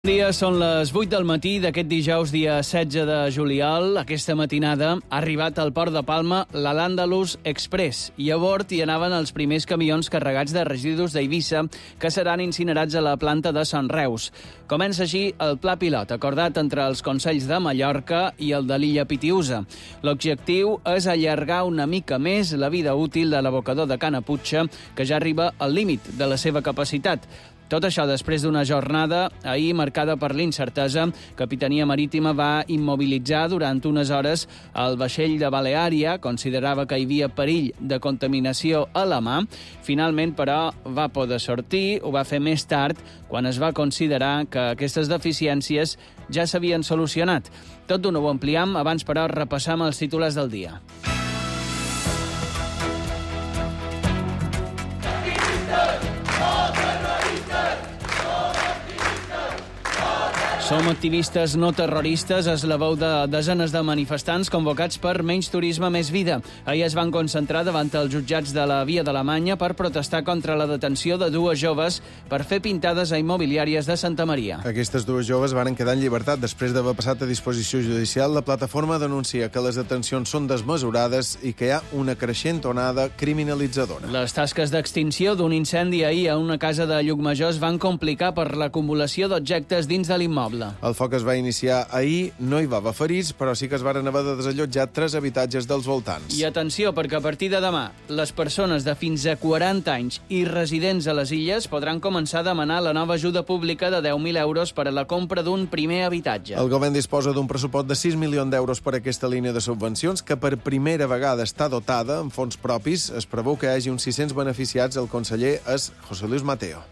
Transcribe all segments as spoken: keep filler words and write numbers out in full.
Bon dia, són les vuit del matí d'aquest dijous, dia setze de juliol. Aquesta matinada ha arribat al port de Palma la l'Andalus Express i a bord hi anaven els primers camions carregats de residus d'Eivissa que seran incinerats a la planta de Sant Reus. Comença així el pla pilot acordat entre els Consells de Mallorca i el de l'illa Pitiüsa. L'objectiu és allargar una mica més la vida útil de l'abocador de Canaputxa, que ja arriba al límit de la seva capacitat. Tot això després d'una jornada ahir marcada per l'incertesa. Capitania Marítima va immobilitzar durant unes hores el vaixell de Baleària, considerava que hi havia perill de contaminació a la mà. Finalment, però, va poder sortir, ho va fer més tard, quan es va considerar que aquestes deficiències ja s'havien solucionat. Tot d'una ho ampliem, abans, però, repassam els titulars del dia. Som activistes no terroristes, és la veu de desenes de manifestants convocats per Menys Turisme, Més Vida. Ahir es van concentrar davant els jutjats de la Via d'Alemanya per protestar contra la detenció de dues joves per fer pintades a immobiliàries de Santa Maria. Aquestes dues joves varen quedar en llibertat després d'haver passat a disposició judicial. La plataforma denuncia que les detencions són desmesurades i que hi ha una creixent onada criminalitzadora. Les tasques d'extinció d'un incendi ahir a una casa de Llucmajor es van complicar per l'acumulació d'objectes dins de l'immoble. El foc es va iniciar ahir, no hi va haver ferits, però sí que es varen haver de desallotjar tres habitatges dels voltants. I atenció, perquè a partir de demà, les persones de fins a quaranta anys i residents a les illes podran començar a demanar la nova ajuda pública de deu mil euros per a la compra d'un primer habitatge. El govern disposa d'un pressupost de sis milions d'euros per a aquesta línia de subvencions, que per primera vegada està dotada amb fons propis. Es preveu que hi hagi uns sis-cents beneficiats. El conseller és José Luis Mateo.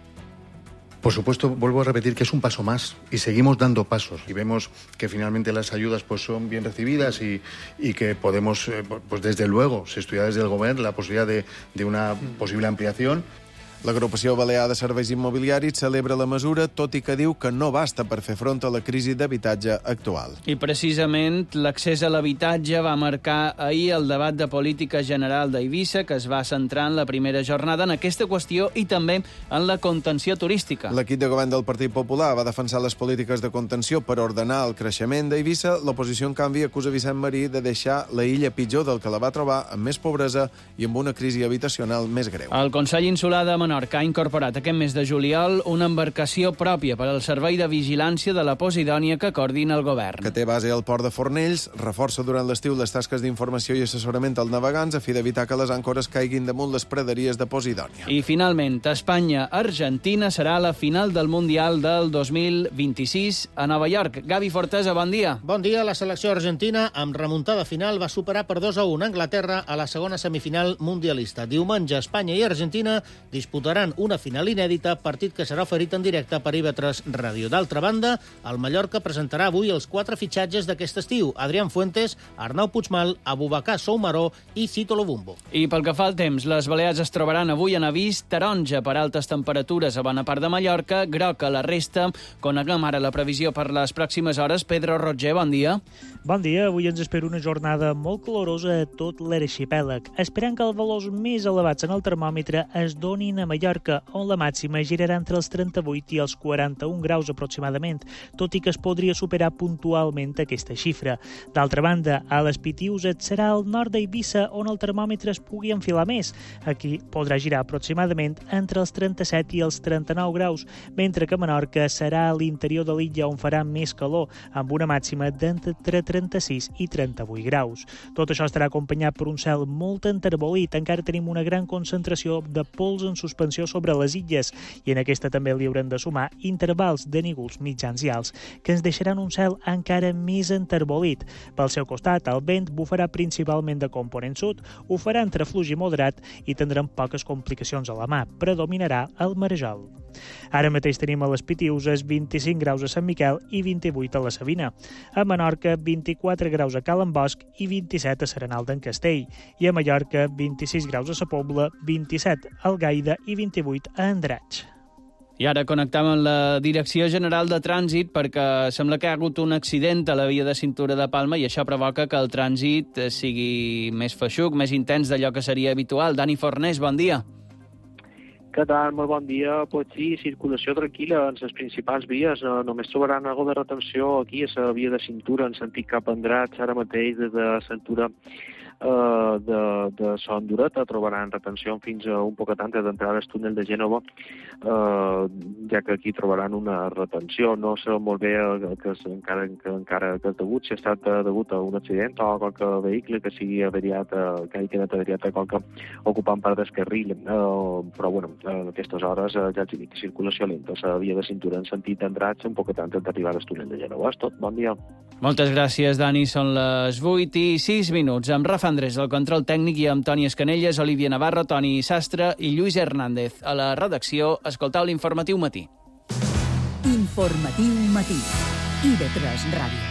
Por supuesto, vuelvo a repetir que es un paso más y seguimos dando pasos y vemos que finalmente las ayudas pues son bien recibidas y, y que podemos, eh, pues desde luego, se estudia desde el Gobierno la posibilidad de, de una posible ampliación. L'agrupació balear de serveis immobiliaris celebra la mesura, tot i que diu que no basta per fer front a la crisi d'habitatge actual. I precisament l'accés a l'habitatge va marcar ahir el debat de política general d'Eivissa, que es va centrar en la primera jornada en aquesta qüestió i també en la contenció turística. L'equip de govern del Partit Popular va defensar les polítiques de contenció per ordenar el creixement d'Eivissa. L'oposició, en canvi, acusa Vicent Marí de deixar la illa pitjor del que la va trobar, amb més pobresa i amb una crisi habitacional més greu. El Consell Insular de Menorca ha incorporat aquest mes de juliol una embarcació pròpia per al servei de vigilància de la Posidònia que coordina el govern. Que té base al port de Fornells, reforça durant l'estiu les tasques d'informació i assessorament als navegants a fi d'evitar que les àncores caiguin damunt les praderies de Posidònia. I finalment, Espanya-Argentina serà la final del Mundial del dos mil vint-i-sis a Nova York. Gavi Fortesa, bon dia. Bon dia. La selecció argentina, amb remuntada final, va superar per dos a un Anglaterra a la segona semifinal mundialista. Diumenge, Espanya i Argentina disputaran una final inèdita, partit que serà oferit en directe per I V tres Ràdio. D'altra banda, el Mallorca presentarà avui els quatre fitxatges d'aquest estiu: Adrián Fuentes, Arnau Puigmal, Abubakar Soumaró i Cito Lobumbo. I pel que fa al temps, les Balears es trobaran avui en avís taronja per altes temperatures a bona part de Mallorca, groc a la resta. Coneguem ara la previsió per les pròximes hores. Pedro Roger, bon dia. Bon dia. Avui ens espera una jornada molt calorosa a tot l'arxipèlag, esperant que els valors més elevats en el termòmetre es donin a Mallorca, on la màxima girarà entre els trenta-vuit i els quaranta-un graus aproximadament, tot i que es podria superar puntualment aquesta xifra. D'altra banda, a les Pitiüses serà al nord d'Eivissa on el termòmetre es pugui enfilar més. Aquí podrà girar aproximadament entre els trenta-set i els trenta-nou graus, mentre que a Menorca serà a l'interior de l'illa on farà més calor, amb una màxima d'entre trenta-sis i trenta-vuit graus. Tot això estarà acompanyat per un cel molt enterbolit. Encara tenim una gran concentració de pols en suspensió sobre les illes i en aquesta també li haurem de sumar intervals de núvols mitjans i alts que ens deixaran un cel encara més enterbolit. Pel seu costat, el vent bufarà principalment de component sud, ho farà entre fluix i moderat i tindrem poques complicacions a la mà. Predominarà el marejol. Ara mateix tenim a les Pitiüses vint-i-cinc graus a Sant Miquel i vint-i-vuit a la Savina. A Menorca, vint-i-quatre graus a Cala en Bosch i vint-i-set a Serenal d'en Castell. I a Mallorca, vint-i-sis graus a Sa Pobla, vint-i-set a Algaida i vint-i-vuit a Andratx. I ara connectam amb la Direcció General de Trànsit perquè sembla que hi ha hagut un accident a la via de cintura de Palma i això provoca que el trànsit sigui més feixuc, més intens d'allò que seria habitual. Dani Fornés, bon dia. Què tal? Molt bon dia. Pues sí, circulació tranquil·la en les principals vies. No, només trobaran algo de retenció aquí a la via de cintura en sentit cap a Andratx, ara mateix des de cintura Uh, de, de Son Dureta trobaran retenció fins a un poquet antes d'entrar al túnel de Gènova, uh, ja que aquí trobaran una retenció. No sé molt bé que, encara, que encara que és degut, si ha estat degut a un accident o a qualque vehicle que sigui averiat, uh, que hagi quedat averiat a qualque ocupant part del carril. Uh, però bueno, a aquestes hores uh, ja els dic, circulació lenta, la via de cintura en sentit Andratx un poquet antes d'arribar al túnel de Gènova. És tot. Bon dia. Moltes gràcies, Dani. Són les vuit i sis minuts. Amb Rafa Andrés, el control tècnic, i amb Toni Escanelles, Olivia Navarro, Toni Sastre i Lluís Hernández. A la redacció, escoltau l'Informatiu Matí. Informatiu Matí. I de tres Ràdio.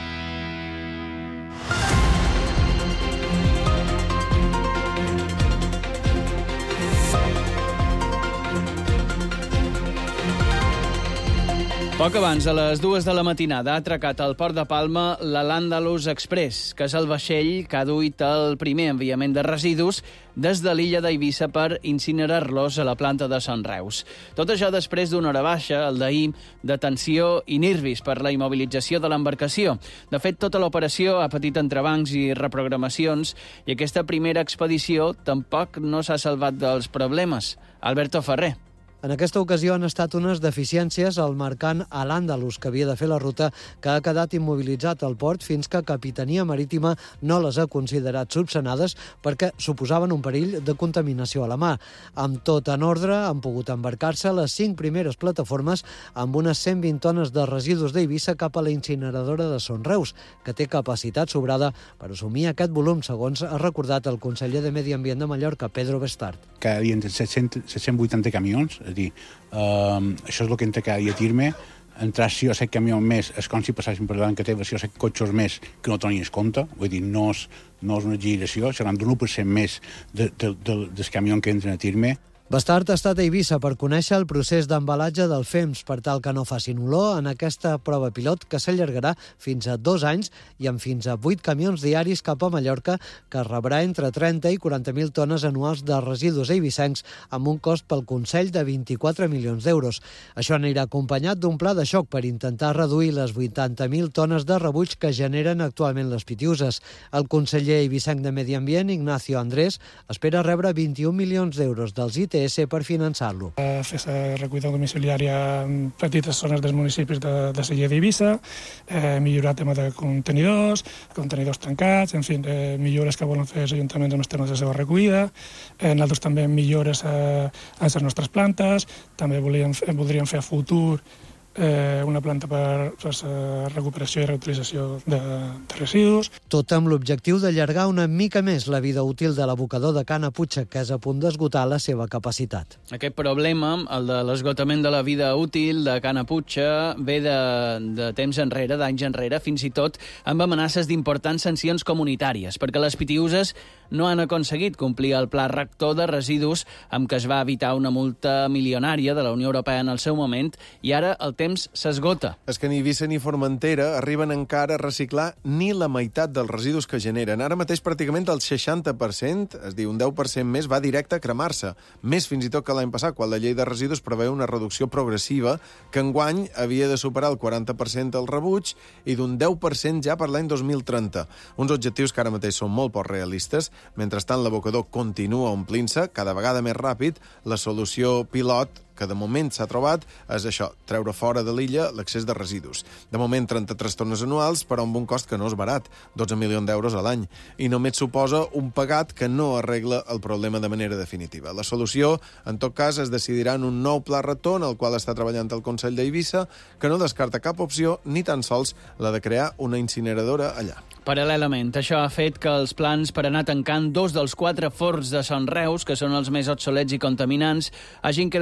Poc abans de les dues de la matinada ha atracat al port de Palma l'Al-Àndalus Express, que és el vaixell que ha duit el primer enviament de residus des de l'illa d'Eivissa per incinerar-los a la planta de Son Reus. Tot això després d'una hora baixa, el d'ahir, de tensió i nervis per la immobilització de l'embarcació. De fet, tota l'operació ha patit entrebancs i reprogramacions i aquesta primera expedició tampoc no s'ha salvat dels problemes. Alberto Ferrer. En aquesta ocasió han estat unes deficiències al mercant Al-Àndalus, que havia de fer la ruta, que ha quedat immobilitzat al port fins que Capitania Marítima no les ha considerat subsanades perquè suposaven un perill de contaminació a la mà. Amb tot en ordre, han pogut embarcar-se les cinc primeres plataformes amb unes cent vint tones de residus d'Eivissa cap a la incineradora de Son Reus, que té capacitat sobrada per assumir aquest volum, segons ha recordat el conseller de Medi Ambient de Mallorca, Pedro Bestart. Cada dia entre set-cents vuitanta camions, és a dir, uh, això és el que entra cada dia a Tirme. Entrar sis o set camions més és com si passessin per davant que té sis o set cotxes més que no tenies compte, vull dir, no és, no és una exageració, seran d'un u per cent més de, de, de, dels camions que entren a Tirme. Bestart ha estat a Eivissa per conèixer el procés d'embalatge del fems per tal que no facin olor en aquesta prova pilot que s'allargarà fins a dos anys i amb fins a vuit camions diaris cap a Mallorca, que rebrà entre trenta i quaranta mil tones anuals de residus eivissencs amb un cost pel Consell de vint-i-quatre milions d'euros. Això anirà acompanyat d'un pla de xoc per intentar reduir les vuitanta mil tones de rebuig que generen actualment les pitiuses. El conseller eivissenc de Medi Ambient, Ignacio Andrés, espera rebre vint-i-un milions d'euros dels I T S per finançar-lo. Fer la recollida domiciliària en petites zones dels municipis de, de Sella d'Eivissa, eh, millorar el tema de contenidors, contenidors tancats, en fi, eh, millores que volen fer els ajuntaments amb els temes de la seva recollida. Eh, nosaltres també millores a, a les nostres plantes, també volíem, voldríem fer a futur Eh, una planta per, per la recuperació i reutilització de, de residus. Tot amb l'objectiu d'allargar una mica més la vida útil de l'abocador de Cana Putxa, que és a punt d'esgotar la seva capacitat. Aquest problema, el de l'esgotament de la vida útil de Cana Putxa, ve de, de temps enrere, d'anys enrere, fins i tot amb amenaces d'importants sancions comunitàries, perquè les pitiuses no han aconseguit complir el pla rector de residus amb què es va evitar una multa milionària de la Unió Europea en el seu moment, i ara el temps s'esgota. És que ni Eivissa ni Formentera arriben encara a reciclar ni la meitat dels residus que generen. Ara mateix pràcticament el seixanta per cent, és dir, un deu per cent més, va directe a cremar-se. Més fins i tot que l'any passat, quan la llei de residus preveu una reducció progressiva que enguany havia de superar el quaranta per cent del rebuig i d'un deu per cent ja per l'any dos mil trenta. Uns objectius que ara mateix són molt poc realistes. Mentrestant, l'abocador continua omplint-se cada vegada més ràpid. La solució pilot que de moment s'ha trobat és això, treure fora de l'illa l'accés de residus. De moment, trenta-tres tones anuals, però amb un cost que no és barat, dotze milions d'euros a l'any, i només suposa un pagat que no arregla el problema de manera definitiva. La solució, en tot cas, es decidirà en un nou pla rector, en el qual està treballant el Consell d'Eivissa, que no descarta cap opció, ni tan sols la de crear una incineradora allà. Paral·lelament, això ha fet que els plans per anar tancant dos dels quatre forns de Son Reus, que són els més obsolets i contaminants, hagin quedat ara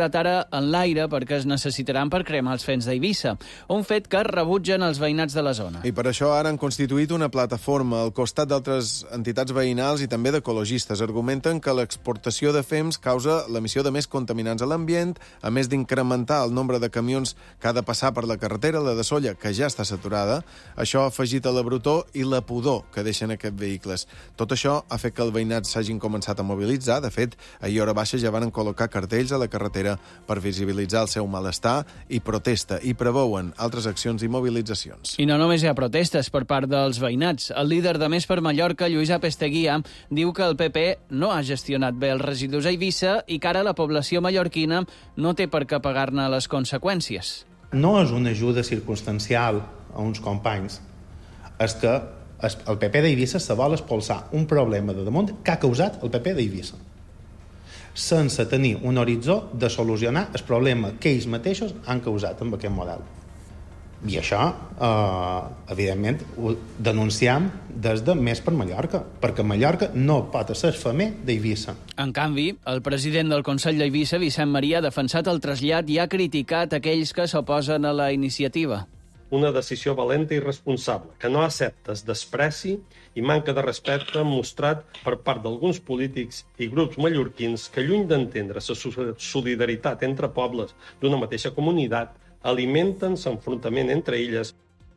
queda en l'aire perquè es necessitaran per cremar els fens d'Eivissa, un fet que rebutgen els veïnats de la zona. I per això ara han constituït una plataforma al costat d'altres entitats veïnals i també d'ecologistes. Argumenten que l'exportació de fems causa l'emissió de més contaminants a l'ambient, a més d'incrementar el nombre de camions que ha de passar per la carretera, la de Sóller, que ja està saturada. Això ha afegit a la brutor i la pudor que deixen aquests vehicles. Tot això ha fet que els veïnats s'hagin començat a mobilitzar. De fet, ahir a hora baixa ja van col·locar cartells a la carretera per visibilitzar el seu malestar i protesta, i preveuen altres accions i mobilitzacions. I no només hi ha protestes per part dels veïnats. El líder de Més per Mallorca, Lluís Apesteguia, diu que el P P no ha gestionat bé els residus a Eivissa i que ara la població mallorquina no té per què pagar-ne les conseqüències. No és una ajuda circumstancial a uns companys, és que el P P d'Eivissa se vol expulsar un problema de damunt que ha causat el P P d'Eivissa, sense tenir un horitzó de solucionar el problema que ells mateixos han causat amb aquest model. I això, eh, evidentment, ho denunciem des de Més per Mallorca, perquè Mallorca no pot ser femer d'Eivissa. En canvi, el president del Consell d'Eivissa, Vicent Maria, ha defensat el trasllat i ha criticat aquells que s'oposen a la iniciativa. Una decisió valenta i responsable, que no accepta el despreci i manca de respecte mostrat per part d'alguns polítics i grups mallorquins que, lluny d'entendre la solidaritat entre pobles d'una mateixa comunitat, alimenten l'enfrontament entre elles.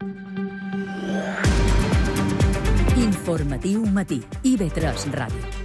Informatiu matí, I V tres Ràdio.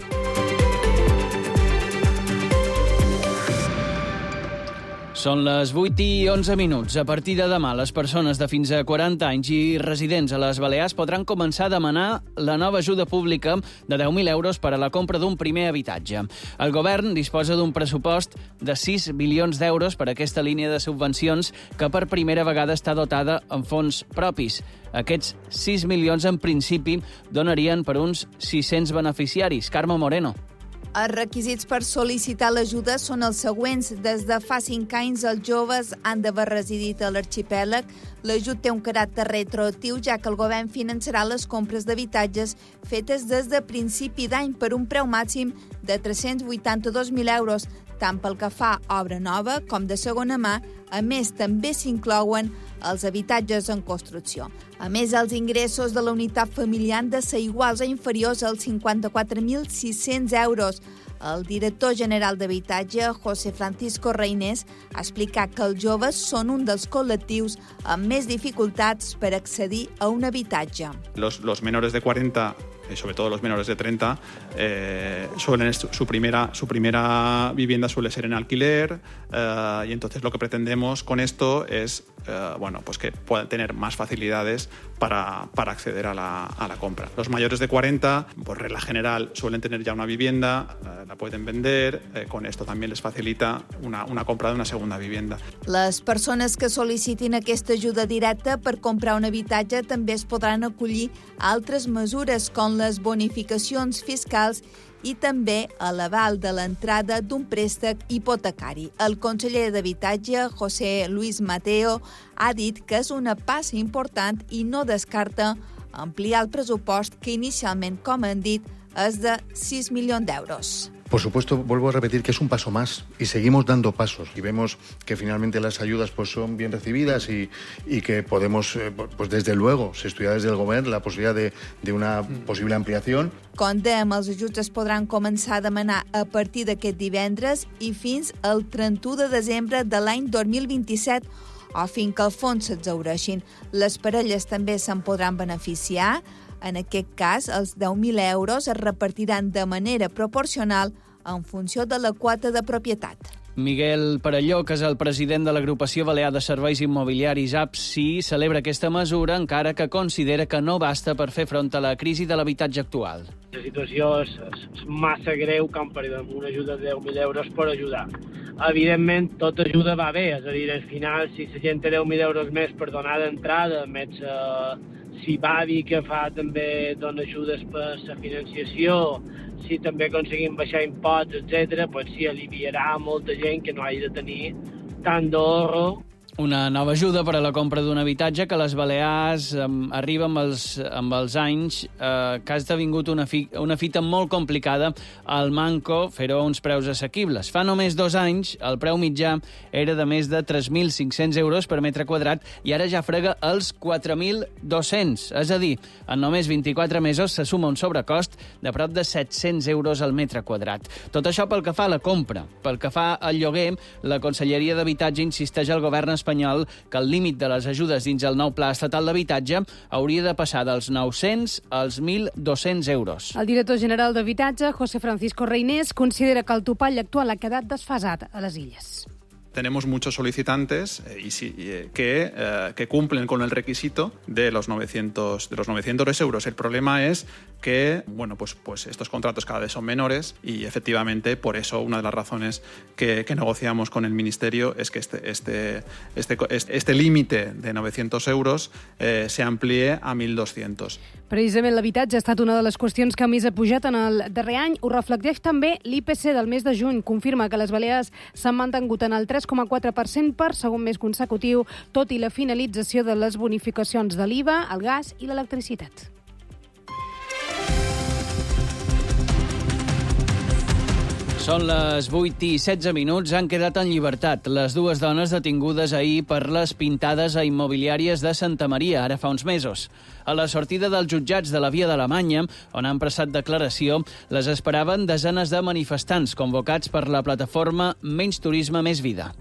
Són les vuit i onze minuts. A partir de demà, les persones de fins a quaranta anys i residents a les Balears podran començar a demanar la nova ajuda pública de deu mil euros per a la compra d'un primer habitatge. El govern disposa d'un pressupost de sis milions d'euros per a aquesta línia de subvencions que per primera vegada està dotada amb fons propis. Aquests sis milions, en principi, donarien per uns sis-cents beneficiaris. Carme Moreno. Els requisits per sol·licitar l'ajuda són els següents. Des de fa cinc anys, els joves han d'haver residit a l'arxipèlag. L'ajut té un caràcter retroactiu, ja que el govern finançarà les compres d'habitatges fetes des de principi d'any per un preu màxim de tres-cents vuitanta-dos mil euros, tant pel que fa a obra nova com de segona mà. A més, també s'inclouen els habitatges en construcció. A més, els ingressos de la unitat familiar han de ser iguals o inferiors als cinquanta-quatre mil sis-cents euros. El director general d'Habitatge, José Francisco Reynés, ha explicat que els joves són un dels col·lectius amb més dificultats per accedir a un habitatge. Los, los menores de cuarenta, y sobre todo los menores de treinta, eh, suelen su primera, su primera vivienda suele ser en alquiler, eh, y entonces lo que pretendemos con esto es eh, bueno, pues que puedan tener más facilidades para, para acceder a la, a la compra. Los mayores de cuarenta, por regla general, suelen tener ya una vivienda, eh, la pueden vender, eh, con esto también les facilita una, una compra de una segunda vivienda. Les persones que sol·licitin aquesta ajuda directa per comprar un habitatge també es podran acollir a altres mesures com les bonificacions fiscals i també a l'aval de l'entrada d'un préstec hipotecari. El conseller d'Habitatge, José Luis Mateo, ha dit que és una passa important i no descarta ampliar el pressupost que inicialment, com han dit, és de sis milions d'euros. Por supuesto, vuelvo a repetir que es un paso más y seguimos dando pasos y vemos que finalmente las ayudas pues son bien recibidas y, y que podemos, eh, pues desde luego, se estudia desde el govern la posibilidad de, de una posible ampliación. Com dèiem, els ajuts es podran començar a demanar a partir d'aquest divendres i fins al trenta-u de desembre de l'any dos mil vint-i-set o fins que el fons s'exhaureixin. Les parelles també se'n podran beneficiar. En aquest cas, els deu mil euros es repartiran de manera proporcional en funció de la quota de propietat. Miguel Perelló, que és el president de l'Agrupació Balear de Serveis Immobiliaris A P S I, celebra aquesta mesura, encara que considera que no basta per fer front a la crisi de l'habitatge actual. La situació és, és massa greu com per una ajuda de deu mil euros per ajudar. Evidentment, tota ajuda va bé, és a dir, al final, si la gent té deu mil euros més per donar d'entrada, més eh, si va dir que fa també dona ajudes per la financiació, si també aconseguim baixar imposts, etcètera, doncs sí, aliviarà molta gent que no hagi de tenir tant d'ahorro. Una nova ajuda per a la compra d'un habitatge que a les Balears eh, arriba amb els, amb els anys eh, que ha esdevingut una, fi, una fita molt complicada al manco fer-ho a uns preus assequibles. Fa només dos anys el preu mitjà era de més de tres mil cinc-cents euros per metre quadrat i ara ja frega els quatre mil dos-cents. És a dir, en només vint-i-quatre mesos se suma un sobrecost de prop de set-cents euros al metre quadrat. Tot això pel que fa a la compra. Pel que fa al lloguer, la Conselleria d'Habitatge insisteix al govern espanyol que el límit de les ajudes dins el nou Pla Estatal d'Habitatge hauria de passar dels nou-cents als mil dos-cents euros. El director general d'Habitatge, José Francisco Reinés, considera que el topall actual ha quedat desfasat a les Illes. Tenemos muchos solicitantes eh, y si, eh, que, eh, que cumplen con el requisito de los novecientos, de los novecientos euros. El problema es que bueno, pues, pues estos contratos cada vez son menores y efectivamente por eso una de las razones que, que negociamos con el Ministerio es que este, este, este, este, este límite de novecientos euros eh, se amplíe a mil doscientos. Precisament l'habitatge ha estat una de les qüestions que més ha pujat en el darrer any. Ho reflecteix també l'I P C del mes de juny. Confirma que les Balears s'han mantingut en el tres coma quatre per cent per segon mes consecutiu, tot i la finalització de les bonificacions de l'I V A, el gas i l'electricitat. Són les vuit i setze minuts, han quedat en llibertat les dues dones detingudes ahir per les pintades a immobiliàries de Santa Maria, ara fa uns mesos. A la sortida dels jutjats de la Via d'Alemanya, on han prestat declaració, les esperaven desenes de manifestants convocats per la plataforma Menys Turisme, Més Vida.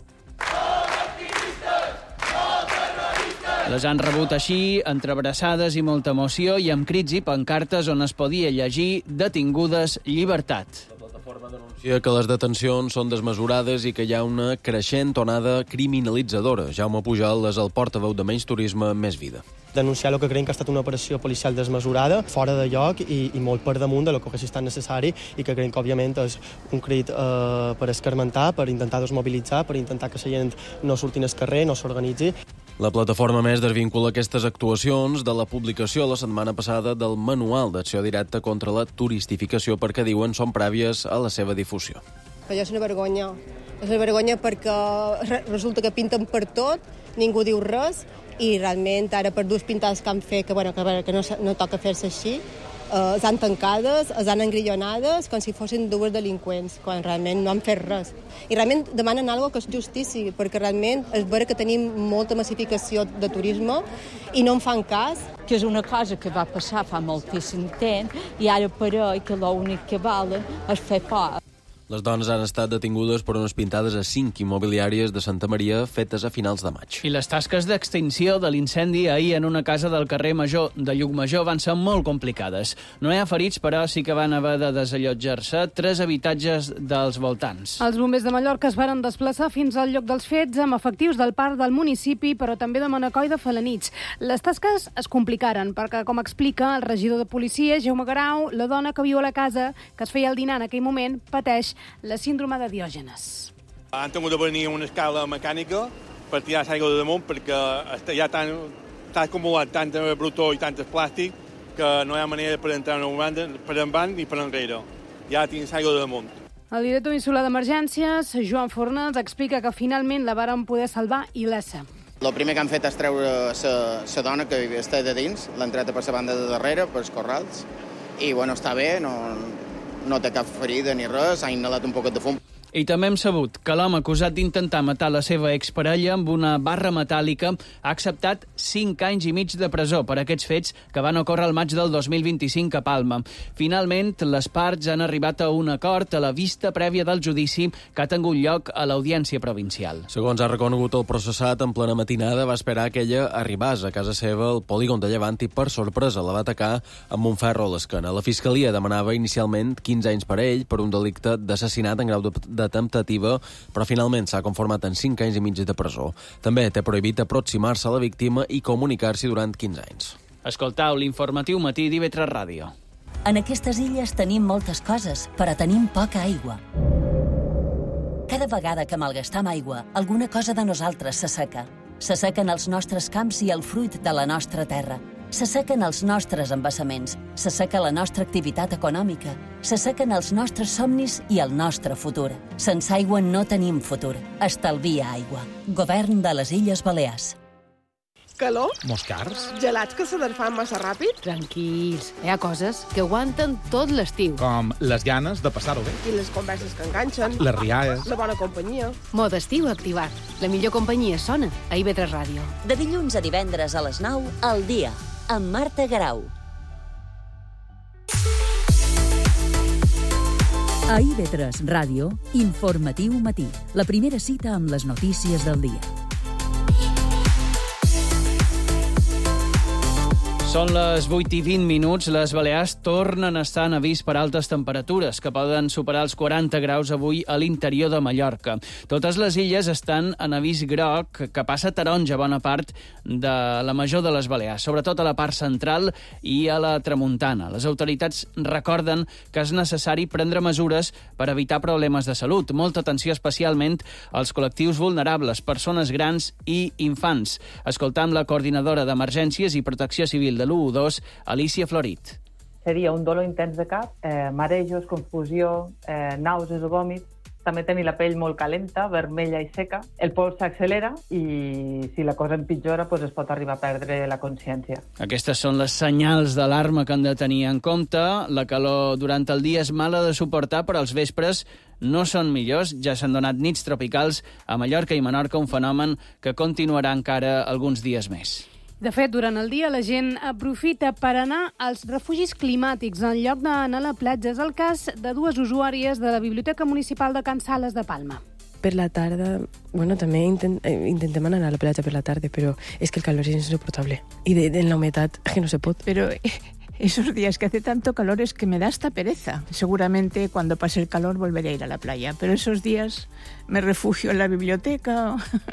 Les han rebut així, entre abraçades i molta emoció, i amb crits i pancartes on es podia llegir "Detingudes, llibertat". Denuncia que les detencions són desmesurades i que hi ha una creixent onada criminalitzadora. Jaume Pujol és el portaveu de Menys Turisme, Més Vida. Denunciar el que creiem que ha estat una operació policial desmesurada, fora de lloc i, i molt per damunt de lo que hagués estat necessari i que creiem que, òbviament, és un crit eh, per escarmentar, per intentar desmobilitzar, per intentar que la gent no surti al carrer, no s'organitzi. La plataforma Més desvincula aquestes actuacions de la publicació la setmana passada del Manual d'Acció Directa contra la Turistificació perquè diuen són prèvies a la seva difusió. Allò és una vergonya. És una vergonya perquè resulta que pinten per tot, ningú diu res, i realment ara per dues pintades que han fet, que, bueno, que, que no, no toca fer-se així, eh, els han tancades, els han engrillonades com si fossin dues delinqüents, quan realment no han fet res. I realment demanen alguna que és justícia, perquè realment és vera que tenim molta massificació de turisme i no en fan cas. Que és una cosa que va passar fa moltíssim temps i ara pareix que l'únic que valen és fer por. Les dones han estat detingudes per unes pintades a cinc immobiliàries de Santa Maria fetes a finals de maig. I les tasques d'extinció de l'incendi ahir en una casa del carrer Major de Llucmajor van ser molt complicades. No hi ha ferits, però sí que van haver de desallotjar-se tres habitatges dels voltants. Els bombers de Mallorca es varen desplaçar fins al lloc dels fets amb efectius del parc del municipi, però també de Manacor i de Felanitx. Les tasques es complicaren perquè, com explica el regidor de policia, Jaume Garau, la dona que viu a la casa, que es feia el dinar en aquell moment, pateix la síndrome de Diògenes. Han tingut de venir una escala mecànica per tirar l'aigua de damunt perquè ja està acumulat tanta brutó i tant plàstic que no hi ha manera per entrar en banda, per endavant ni per enrere. Ja tinc l'aigua de damunt. El director insular d'Emergències, Joan Fornals, explica que finalment la varen poder salvar il·lesa. El primer que han fet és treure la dona que està de dins, l'han tret per la banda de darrere, pels corrals, i bueno, està bé, no... no té cap ferida ni res, ha inhalat un poquet de fum. I també hem sabut que l'home acusat d'intentar matar la seva exparella amb una barra metàl·lica ha acceptat cinc anys i mig de presó per aquests fets que van ocórrer el maig del dos mil vint-i-cinc a Palma. Finalment, les parts han arribat a un acord a la vista prèvia del judici que ha tingut lloc a l'Audiència Provincial. Segons ha reconegut el processat, en plena matinada va esperar que ella arribés a casa seva al polígon de Llevant i, per sorpresa, la va atacar amb un ferro a l'esquena. La Fiscalia demanava inicialment quinze anys per a ell per un delicte d'assassinat en grau de de temptativa, però finalment s'ha conformat en cinc anys i mig de presó. També té prohibit aproximar-se a la víctima i comunicar-s'hi durant quinze anys. Escoltau l'informatiu matí d'I V tres Ràdio. En aquestes illes tenim moltes coses, però tenim poca aigua. Cada vegada que malgastam aigua, alguna cosa de nosaltres s'asseca. S'assequen els nostres camps i el fruit de la nostra terra. S'assequen els nostres embassaments, s'asseca la nostra activitat econòmica, s'assequen els nostres somnis i el nostre futur. Sense aigua no tenim futur. Estalvia aigua. Govern de les Illes Balears. Calor? Moscars? Gelats que se desfan massa ràpid? Tranquils, hi ha coses que aguanten tot l'estiu. Com les ganes de passar-ho bé. I les converses que enganxen. Les rialles. La bona companyia. Mode estiu activat. La millor companyia sona a I V tres Ràdio. De dilluns a divendres a les nou, al dia, amb Marta Garau. A I V tres Ràdio, informatiu matí. La primera cita amb les notícies del dia. Són les vuit i vint minuts. Les Balears tornen a estar en avís per altes temperatures, que poden superar els quaranta graus avui a l'interior de Mallorca. Totes les illes estan en avís groc, que passa taronja bona part de la major de les Balears, sobretot a la part central i a la tramuntana. Les autoritats recorden que és necessari prendre mesures per evitar problemes de salut. Molta atenció especialment als col·lectius vulnerables, persones grans i infants. Escoltam la coordinadora d'Emergències i Protecció Civil de l'u dos, Alicia Florit. Seria un dolor intens de cap, eh, marejos, confusió, eh, nàusees o vòmits. També tenir la pell molt calenta, vermella i seca. El pols s'accelera i si la cosa empitjora doncs es pot arribar a perdre la consciència. Aquestes són les senyals d'alarma que han de tenir en compte. La calor durant el dia és mala de suportar, però els vespres no són millors. Ja s'han donat nits tropicals a Mallorca i Menorca, un fenomen que continuarà encara alguns dies més. De fet, durant el dia la gent aprofita per anar als refugis climàtics en lloc d'anar a la platja. És el cas de dues usuàries de la Biblioteca Municipal de Can Sales de Palma. Per la tarda, bueno, també intent, eh, intentem anar a la platja per la tarda, però és que el calor és insoportable. I de, de la humitat, que no se pot. Pero esos días que hace tanto calor es que me da hasta pereza. Seguramente cuando pase el calor volveré a ir a la playa, pero esos días me refugio en la biblioteca,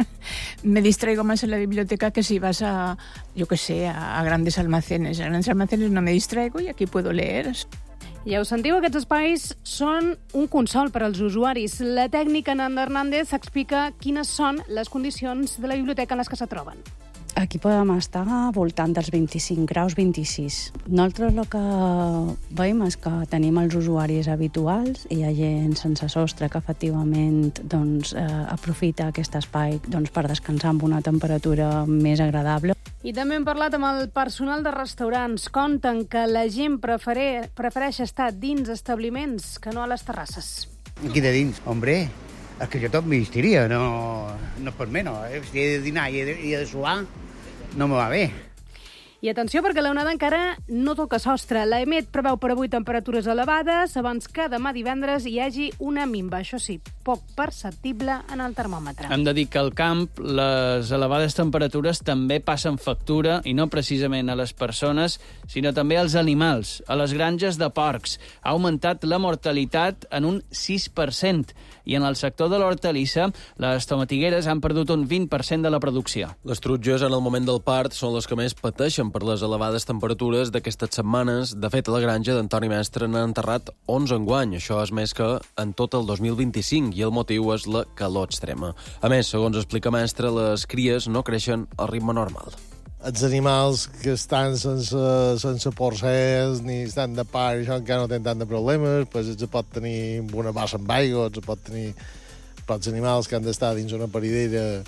me distraigo más en la biblioteca que si vas a, yo qué sé, a grandes almacenes. A grandes almacenes no me distraigo i aquí puedo leer. Ja ho sentiu, aquests espais són un consol per als usuaris. La tècnica Nanda Hernández explica quines són les condicions de la biblioteca en les que se troben. Aquí podem estar voltant dels vint-i-cinc graus, vint-i-sis. Nosaltres el que veiem és que tenim els usuaris habituals, hi ha gent sense sostre que efectivament doncs, eh, aprofita aquest espai doncs, per descansar amb una temperatura més agradable. I també hem parlat amb el personal de restaurants. Conten que la gent prefere, prefereix estar dins establiments que no a les terrasses. Aquí de dins, hombre, és que jo tot m'hi estiria, no, no per menys. Eh? Si he de dinar i he de, i he de suar, no me va bé. I atenció, perquè la onada encara no toca sostre. L'A E M E T preveu per avui temperatures elevades abans que demà divendres hi hagi una minva, això sí, poc perceptible en el termòmetre. Hem de dir que al camp les elevades temperatures també passen factura, i no precisament a les persones, sinó també als animals. A les granges de porcs ha augmentat la mortalitat en un sis per cent, i en el sector de l'hortalissa les tomatigueres han perdut un vint per cent de la producció. Les trutges en el moment del part són les que més pateixen per les elevades temperatures d'aquestes setmanes. De fet, a la granja d'Antoni Mestre n'han enterrat onze enguany. Això és més que en tot el dos mil vint-i-cinc, i el motiu és la calor extrema. A més, segons explica Mestre, les cries no creixen al ritme normal. Els animals que estan sense, sense porcels ni estan de part, això encara no tenen tant de problemes, pues els pot tenir una bassa amb aigua, els pot tenir els animals que han d'estar dins una paridera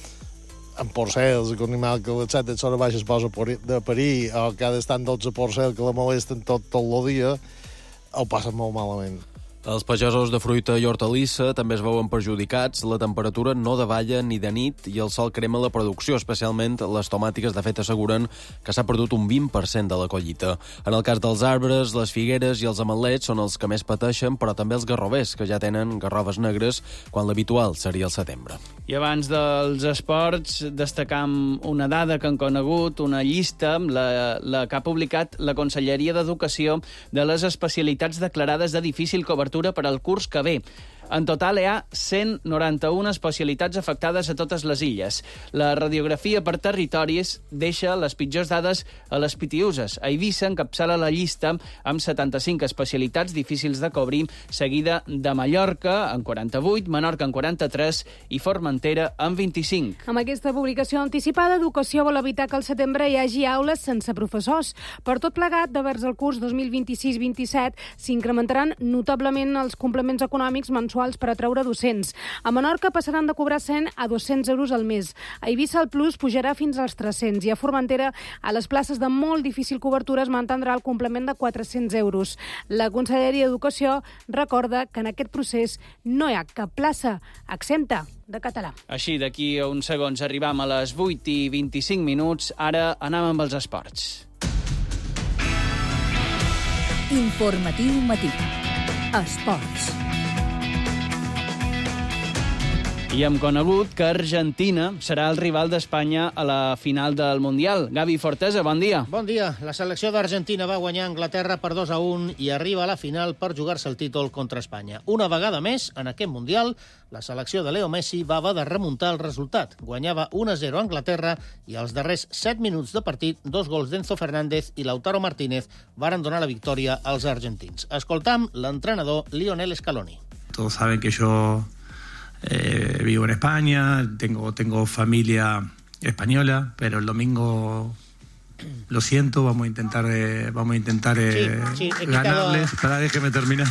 amb porcels, un animal que a les set d'hora baix es posa de parir, o que ha d'estar amb dotze porcels que la molesten tot, tot el dia, ho passen molt malament. Els pagesos de fruita i hortalissa també es veuen perjudicats. La temperatura no davalla ni de nit i el sol crema la producció, especialment les tomàtiques. De fet, asseguren que s'ha perdut un vint per cent de la collita. En el cas dels arbres, les figueres i els ametlets són els que més pateixen, però també els garrovers, que ja tenen garroves negres, quan l'habitual seria el setembre. I abans dels esports, destacam una dada que han conegut, una llista, la, la que ha publicat la Conselleria d'Educació de les especialitats declarades de difícil cobertura per al curs que ve. En total hi ha cent noranta-una especialitats afectades a totes les illes. La radiografia per territoris deixa les pitjors dades a les Pitiuses. A Eivissa encapçala la llista amb setanta-cinc especialitats difícils de cobrir, seguida de Mallorca en quaranta-vuit, Menorca en quaranta-tres i Formentera en vint-i-cinc. Amb aquesta publicació anticipada, Educació vol evitar que al setembre hi hagi aules sense professors. Per tot plegat, de vers el curs dos mil vint-i-sis vint-i-set s'incrementaran notablement els complements econòmics mensuals per atraure docents. A Menorca passaran de cobrar cent a dos-cents euros al mes. A Eivissa el plus pujarà fins als tres-cents i a Formentera a les places de molt difícil cobertura es mantindrà el complement de quatre-cents euros. La Conselleria d'Educació recorda que en aquest procés no hi ha cap plaça exempta de català. Així, d'aquí a uns segons arribam a les vuit i vint-i-cinc minuts. Ara anem amb els esports. Informatiu matí. Esports. I hem conegut que Argentina serà el rival d'Espanya a la final del Mundial. Gavi Fortesa, bon dia. Bon dia. La selecció d'Argentina va guanyar Anglaterra per dos a un i arriba a la final per jugar-se el títol contra Espanya. Una vegada més, en aquest Mundial, la selecció de Leo Messi va haver de remuntar el resultat. Guanyava un a zero a Anglaterra i als darrers set minuts de partit, dos gols d'Enzo Fernández i Lautaro Martínez varen donar la victòria als argentins. Escoltam l'entrenador Lionel Scaloni. Todos saben que yo Eh, vivo en España, tengo, tengo familia española, pero el domingo, lo siento, vamos a intentar, eh, vamos a intentar eh, sí, sí, ganarles. Espera, déjeme terminar.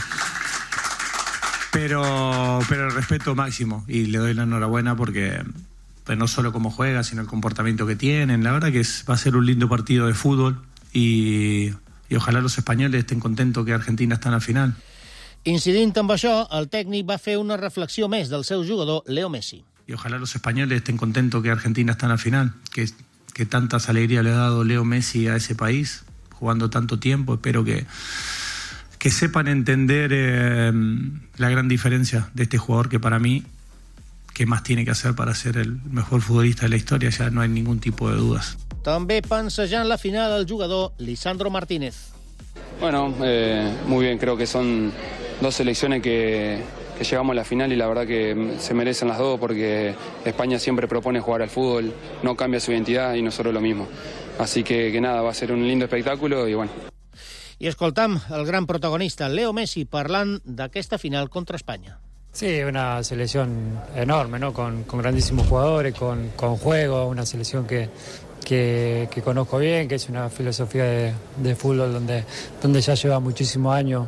Pero, pero el respeto máximo y le doy la enhorabuena porque pues, no solo cómo juega, sino el comportamiento que tienen. La verdad que es, va a ser un lindo partido de fútbol y, y ojalá los españoles estén contentos que Argentina está en la final. Incidint amb això, el tècnic va fer una reflexió més del seu jugador, Leo Messi. Y ojalá los españoles estén contentos que Argentina está en la final, que, que tantas alegrías le ha dado Leo Messi a ese país, jugando tanto tiempo. Espero que, que sepan entender eh, la gran diferencia de este jugador que para mí, que más tiene que hacer para ser el mejor futbolista de la historia, ya no hay ningún tipo de dudas. També pensejant la final el jugador Lisandro Martínez. Bueno, eh, muy bien, creo que son dos selecciones que, que llegamos a la final y la verdad que se merecen las dos porque España siempre propone jugar al fútbol, no cambia su identidad y nosotros lo mismo. Así que, que nada, va a ser un lindo espectáculo y bueno. I escoltam el gran protagonista, Leo Messi, parlant d'aquesta final contra España. Sí, una selección enorme, ¿no? Con, con grandísimos jugadores, con, con juego, una selección que, que, que conozco bien, que es una filosofía de, de fútbol donde, donde ya lleva muchísimos años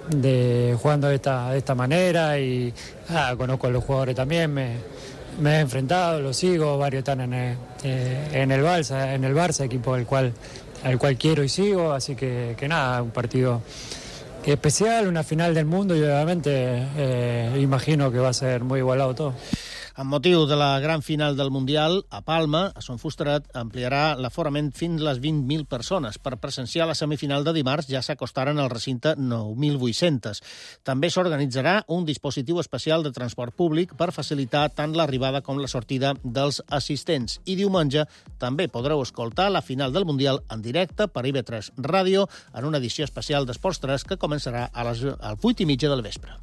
de jugando de esta, de esta manera y ah, conozco a los jugadores también, me, me he enfrentado, los sigo, varios están en el, eh, en el Barça, en el Barça, equipo al cual, al cual quiero y sigo, así que, que nada, un partido especial, una final del mundo y obviamente eh, imagino que va a ser muy igualado todo. Amb motiu de la gran final del Mundial, a Palma, a Son Fusteret, ampliarà l'aforament fins les vint mil persones. Per presenciar la semifinal de dimarts ja s'acostaren al recinte nou mil vuit-cents. També s'organitzarà un dispositiu especial de transport públic per facilitar tant l'arribada com la sortida dels assistents. I diumenge també podreu escoltar la final del Mundial en directe per I V tres Ràdio en una edició especial d'Esports tres que començarà a les vuit i mitja del vespre.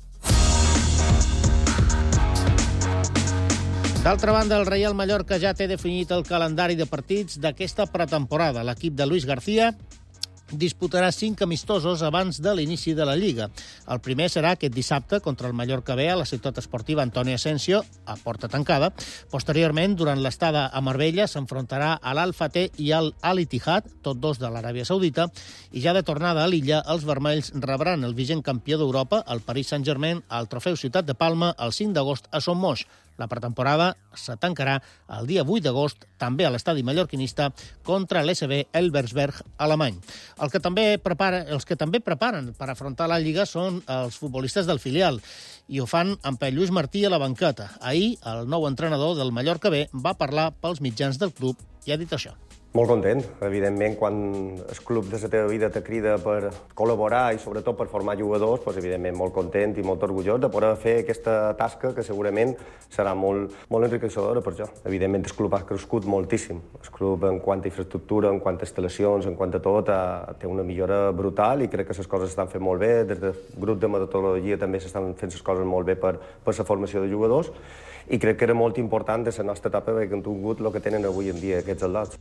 D'altra banda, el Reial Mallorca ja té definit el calendari de partits d'aquesta pretemporada. L'equip de Luis García disputarà cinc amistosos abans de l'inici de la Lliga. El primer serà aquest dissabte contra el Mallorca B a la ciutat esportiva Antonio Asensio, a porta tancada. Posteriorment, durant l'estada a Marbella, s'enfrontarà a l'Al-Fateh i al Al-Ittihad, tots dos de l'Aràbia Saudita, i ja de tornada a l'illa, els vermells rebran el vigent campió d'Europa, el Paris Saint-Germain, al Trofeu Ciutat de Palma, el cinc d'agost a Son Moix. La pretemporada se tancarà el dia vuit d'agost, també a l'estadi mallorquinista, contra l'S B Elversberg alemany. El que també prepara, els que també preparen per afrontar la Lliga són els futbolistes del filial, i ho fan amb Pep Lluís Martí a la banqueta. Ahir, el nou entrenador del Mallorca B va parlar pels mitjans del club i ha dit això. Molt content. Evidentment, quan el club de la teva vida te crida per col·laborar i sobretot per formar jugadors, doncs, evidentment molt content i molt orgullós de poder fer aquesta tasca que segurament serà molt, molt enriquecedora per jo. Evidentment, el club ha crescut moltíssim. El club, en quant a infraestructura, en quant a instal·lacions, en quant a tot, ha, té una millora brutal i crec que les coses s'estan fent molt bé. Des del grup de metodologia també s'estan fent les coses molt bé per, per la formació de jugadors i crec que era molt important de la nostra etapa perquè han tingut el que tenen avui en dia aquests atlets.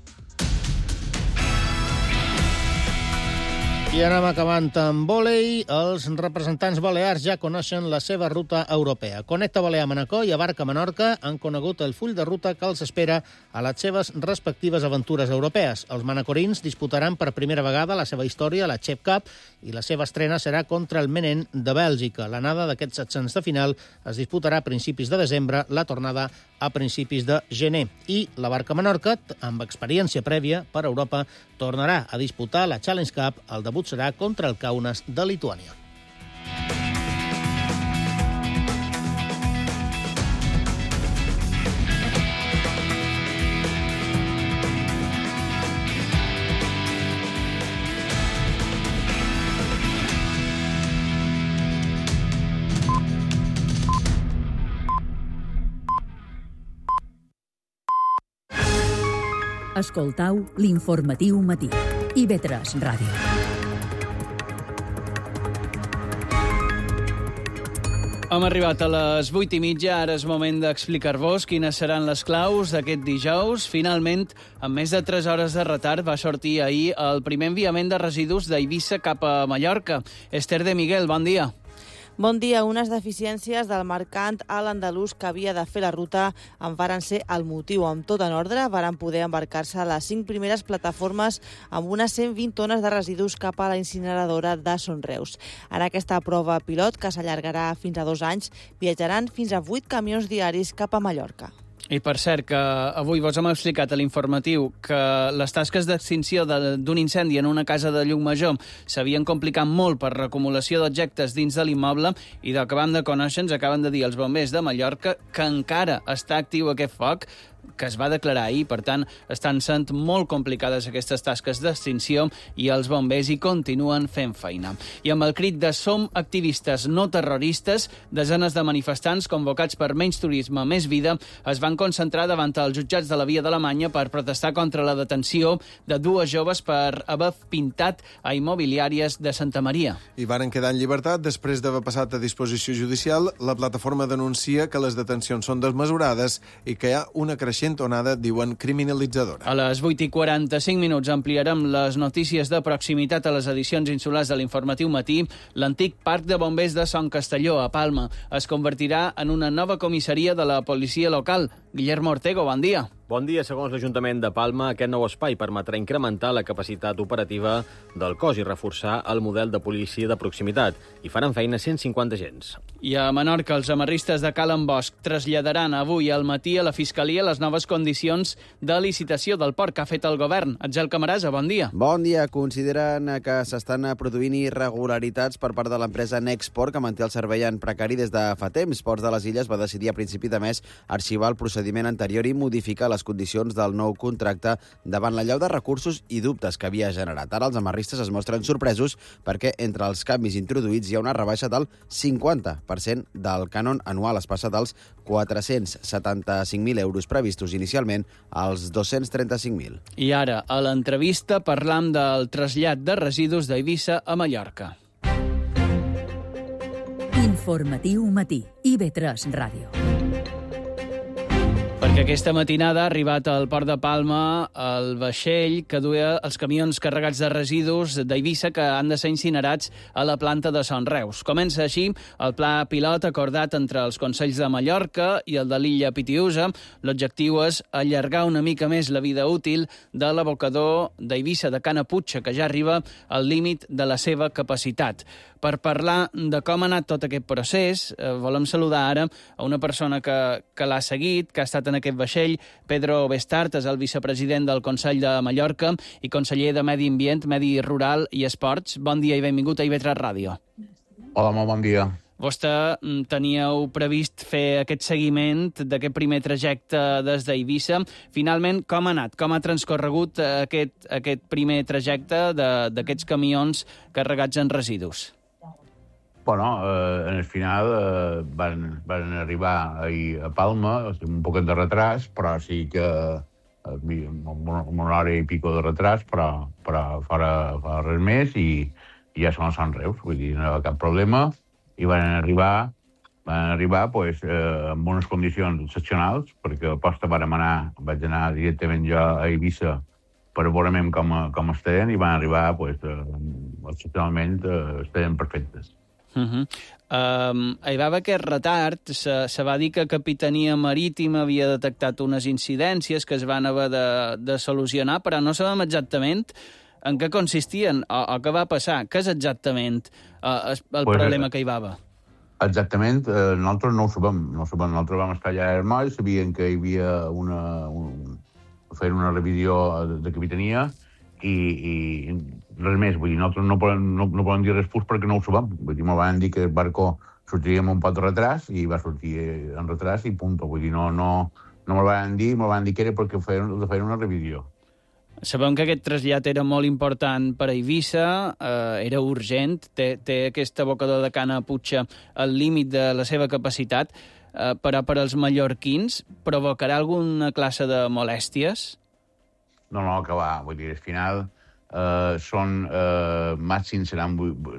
I anem acabant amb vòlei. Els representants balears ja coneixen la seva ruta europea. Connecta Balear Manacor i Abarca Menorca han conegut el full de ruta que els espera a les seves respectives aventures europees. Els manacorins disputaran per primera vegada la seva història a la Chef Cup i la seva estrena serà contra el Menen de Bèlgica. L'anada d'aquests setzents de final es disputarà a principis de desembre, la tornada a principis de gener. I la Barca Menorca, amb experiència prèvia per Europa, tornarà a disputar la Challenge Cup. El debut serà contra el Kaunas de Lituània. Escoltau l'informatiu matí. I ve tres Ràdio. Hem arribat a les vuit i mitja, ara és moment d'explicar-vos quines seran les claus d'aquest dijous. Finalment, amb més de tres hores de retard, va sortir ahir el primer enviament de residus d'Eivissa cap a Mallorca. Esther de Miguel, bon dia. Bon dia. Unes deficiències del mercant a l'andalús que havia de fer la ruta en varen ser el motiu. Amb tot en ordre, varen poder embarcar-se a les cinc primeres plataformes amb unes cent vint tones de residus cap a la incineradora de Son Reus. En aquesta prova pilot, que s'allargarà fins a dos anys, viatjaran fins a vuit camions diaris cap a Mallorca. I per cert, que avui vos hem explicat a l'informatiu que les tasques d'extinció d'un incendi en una casa de Llucmajor s'havien complicat molt per l'acumulació d'objectes dins de l'immoble i del que vam de conèixer ens acaben de dir els bombers de Mallorca que encara està actiu aquest foc que es va declarar ahir. Per tant, estan sent molt complicades aquestes tasques d'extinció i els bombers hi continuen fent feina. I amb el crit de som activistes no terroristes, desenes de manifestants convocats per menys turisme, més vida, es van concentrar davant els jutjats de la Via d'Alemanya per protestar contra la detenció de dues joves per haver pintat a immobiliàries de Santa Maria. I varen quedar en llibertat després d'haver passat a disposició judicial. La plataforma denuncia que les detencions són desmesurades i que hi ha una creixent onada, diuen, criminalitzadora. A les vuit i quaranta-cinc minuts ampliarem les notícies de proximitat a les edicions insulars de l'informatiu matí. L'antic parc de bombers de Son Castelló, a Palma, es convertirà en una nova comissaria de la policia local. Guillermo Ortego, bon dia. Bon dia. Segons l'Ajuntament de Palma, aquest nou espai permetrà incrementar la capacitat operativa del cos i reforçar el model de policia de proximitat. I faran feina cent cinquanta agents. I a Menorca, els amarristes de Calen Bosch traslladaran avui al matí a la Fiscalia les noves condicions de licitació del port que ha fet el govern. Atzel Camarasa, bon dia. Bon dia. Consideren que s'estan produint irregularitats per part de l'empresa Nexport, que manté el servei en precari des de fa temps. Ports de les Illes va decidir a principi de mes arxivar el procediment anterior i modificar les condicions del nou contracte davant la llau de recursos i dubtes que havia generat. Ara els amarristes es mostren sorpresos perquè entre els canvis introduïts hi ha una rebaixa del cinquanta per cent del cànon anual. Es passa dels quatre-cents setanta-cinc mil euros previstos inicialment als dos-cents trenta-cinc mil. I ara, a l'entrevista, parlam del trasllat de residus d'Eivissa a Mallorca. Informatiu matí. I ve tres Ràdio. Perquè aquesta matinada ha arribat al Port de Palma el vaixell que duia els camions carregats de residus d'Eivissa que han de ser incinerats a la planta de Son Reus. Comença així el pla pilot acordat entre els Consells de Mallorca i el de l'illa Pitiusa. L'objectiu és allargar una mica més la vida útil de l'abocador d'Eivissa de Cana Putxa, que ja arriba al límit de la seva capacitat. Per parlar de com ha anat tot aquest procés, eh, volem saludar ara a una persona que, que l'ha seguit, que ha estat en aquest vaixell. Pedro Bestart és el vicepresident del Consell de Mallorca i conseller de Medi Ambient, Medi Rural i Esports. Bon dia i benvingut a I V tres Ràdio. Hola, molt bon dia. Vostè teníeu previst fer aquest seguiment d'aquest primer trajecte des d'Eivissa. Finalment, com ha anat? Com ha transcorregut aquest, aquest primer trajecte d'aquests camions carregats en residus? Bueno, eh, en el final eh, van, van arribar ahir a Palma, un poquet de retras, però sí que eh, una hora i pico de retras, però, però fora, fora res més, i, i ja són a Sant Reus, vull dir, no hi ha cap problema, i van arribar, van arribar pues, eh, en unes condicions excepcionals, perquè a posta vàrem anar, vaig anar directament jo a Eivissa per veure com, com estaven, i van arribar, pues, eh, excepcionalment, eh, estaven perfectes. Uh -huh. um, hi va haver aquest retard, se, se va dir que Capitania Marítima havia detectat unes incidències que es van haver de, de solucionar, però no sabem exactament en què consistien o, o què va passar. Què és exactament uh, el pues, problema que hi va haver? Exactament, eh, nosaltres no ho sabem. No ho sabem. Nosaltres vam estar allà a Hermoi, sabien que hi havia una... Un, fer una revisió de, de Capitania i... i res més, vull dir, nosaltres no podem, no, no podem dir res pus perquè no ho sabem. Vull dir, m'ho van dir que el barco sortiria amb un pot de retras i va sortir en retras i punt. Vull dir, no, no, no me'l van dir, me'l van dir que era perquè feien, feien una revisió. Sabem que aquest trasllat era molt important per a Eivissa, eh, era urgent, té, té aquest abocador de Cana a Putxa al límit de la seva capacitat, eh, però per als mallorquins provocarà alguna classe de molèsties? No, no, que va, vull dir, al final... Uh, són uh, màxim seran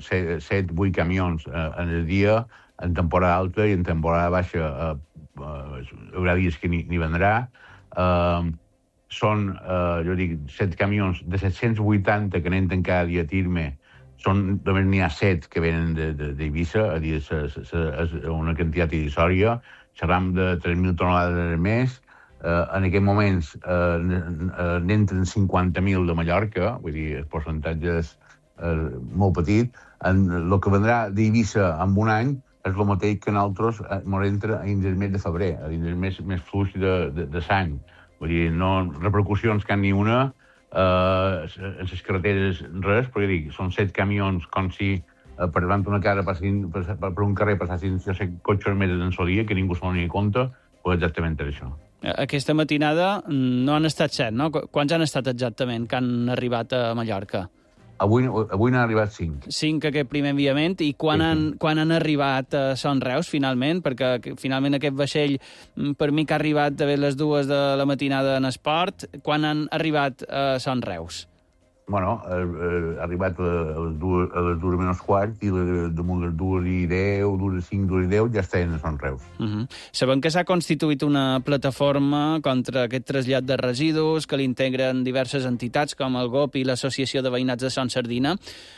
set vuit camions uh, en el dia, en temporada alta, i en temporada baixa uh, uh, hi haurà dies que ni, ni vendrà. Uh, són, uh, jo dic, set camions de set-cents vuitanta que anem cada dia a Tirme, són, només n'hi ha set que venen d'Eivissa, a dir, és una quantitat irrisòria, xerram de tres mil tonelades més. Uh, en aquests moments uh, n'entren cinquanta mil de Mallorca, vull dir, el percentatge és uh, molt petit. En, el que vendrà d'Eivissa en un any és el mateix que nosaltres uh, ens entra a dins del mes de febrer, a dins del mes més fluix de, de, de sang. Vull dir, no repercussions que ni una, uh, en les carreteres res, perquè dic, són set camions com si uh, per davant una cara passin, per, per un carrer passassin set cotxes més en sol dia, que ningú se'n doni compte, pues exactament és això. Aquesta matinada no han estat set, no? Quants han estat exactament que han arribat a Mallorca? Avui, avui n'han arribat cinc. Cinc aquest primer enviament. I quan, sí, sí. Han, quan han arribat a Son Reus, finalment? Perquè finalment aquest vaixell, per mi que ha arribat de les dues de la matinada en esport, quan han arribat a Son Reus? Bueno, ha, ha arribat a les dues, a les dues menys quart, i damunt les dues i deu, dues i cinc, dues i deu, ja estaven a Son Reus. Uh -huh. Sabem que s'ha constituït una plataforma contra aquest trasllat de residus, que l'integren diverses entitats, com el G O P i l'Associació de Veïnats de Son Sardina.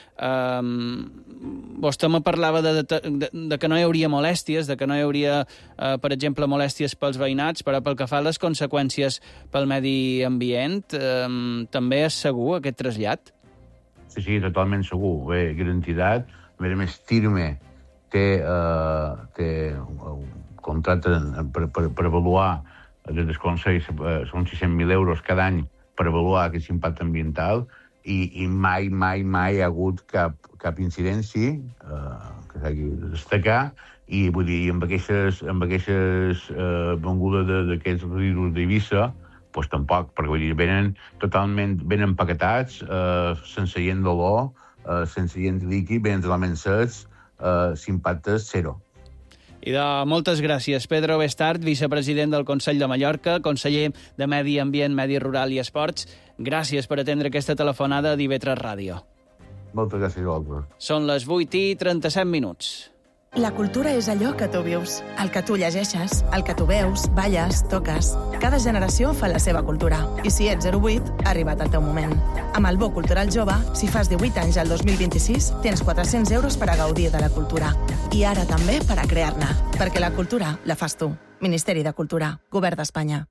Um, vostè me parlava de, de, de, de que no hi hauria molèsties, de que no hi hauria, uh, per exemple, molèsties pels veïnats, però pel que fa a les conseqüències pel medi ambient, um, també és segur aquest trasllat? Sí, sí, totalment segur. Bé, garantitat. A més, Tirme té, uh, té un contracte per, per, per avaluar, des del Consell, uh, són sis-cents mil euros cada any per avaluar aquest impacte ambiental, I, i mai, mai, mai hi ha hagut cap, cap incidència eh, que s'hagi de destacar, i vull dir, amb aquestes, amb aquestes eh, vengudes d'aquests residus d'Eivissa, doncs tampoc, perquè vull dir, venen totalment ben empaquetats, eh, sense gent d'olor, eh, sense gent líquid, venen totalment secs, eh, s'impactes zero. I de moltes gràcies. Pedro Bestart, vicepresident del Consell de Mallorca, conseller de Medi Ambient, Medi Rural i Esports. Gràcies per atendre aquesta telefonada d'I V tres Ràdio. Moltes gràcies a vosaltres. Són les vuit i trenta-set minuts. La cultura és allò que tu vius, el que tu llegeixes, el que tu veus, balles, toques. Cada generació fa la seva cultura. I si ets zero vuit, ha arribat el teu moment. Amb el Bo Cultural Jove, si fas divuit anys al dos mil vint-i-sis, tens quatre-cents euros per a gaudir de la cultura. I ara també per a crear-ne. Perquè la cultura la fas tu. Ministeri de Cultura. Govern d'Espanya.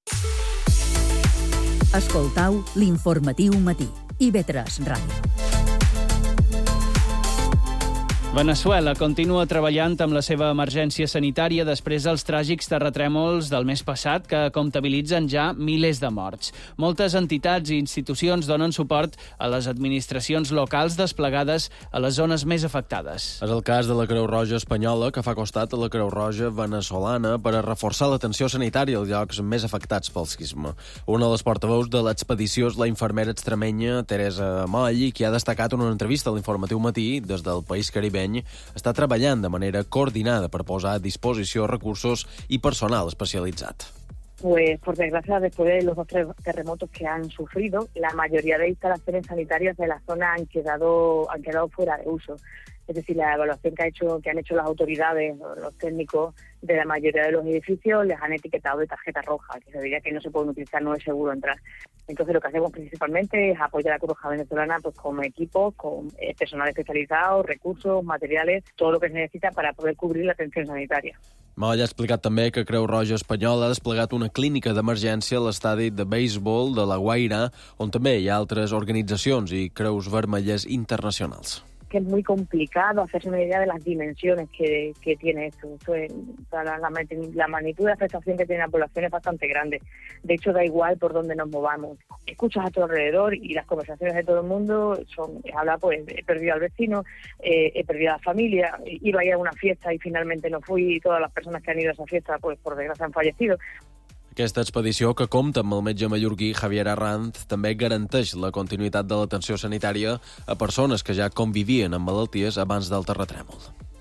Escoltau l'informatiu matí. I V tres Ràdio. Veneçuela continua treballant amb la seva emergència sanitària després dels tràgics terratrèmols del mes passat que comptabilitzen ja milers de morts. Moltes entitats i institucions donen suport a les administracions locals desplegades a les zones més afectades. És el cas de la Creu Roja espanyola, que fa costat a la Creu Roja venezolana per a reforçar l'atenció sanitària als llocs més afectats pel sisme. Una de les portaveus de l'expedició és la infermera extremenya Teresa Moll, qui ha destacat en una entrevista a l'Informatiu Matí des del país caribenyà està treballant de manera coordinada per posar a disposició recursos i personal especialitzat. Pues, por desgracia, después de los dos terremotos que han sufrido, la mayoría de instalaciones sanitarias de la zona han quedado, han quedado fuera de uso. Es decir, la evaluación que, ha hecho, que han hecho las autoridades, los técnicos de la mayoría de los edificios, les han etiquetado de tarjeta roja, que se diría que no se pueden utilizar, no es seguro entrar. Entonces, lo que hacemos principalmente es apoyar a la Cruz Roja venezolana pues, con equipos, con eh, personal especializado, recursos, materiales, todo lo que se necesita para poder cubrir la atención sanitaria. Moll ha explicat també que Creu Roja Espanyola ha desplegat una clínica d'emergència a l'estadi de béisbol de La Guaira, on també hi ha altres organitzacions i Creus Vermelles internacionals. Que es muy complicado hacerse una idea de las dimensiones que, que tiene esto. esto es, o sea, la, la, la magnitud de afectación que tiene la población es bastante grande. De hecho, da igual por dónde nos movamos. Escuchas a tu alrededor y las conversaciones de todo el mundo son, habla pues, he perdido al vecino, eh, he perdido a la familia, iba a ir a una fiesta y finalmente no fui y todas las personas que han ido a esa fiesta, pues por desgracia han fallecido. Aquesta expedició, que compta amb el metge mallorquí Javier Arranz, també garanteix la continuïtat de l'atenció sanitària a persones que ja convivien amb malalties abans del terratrèmol.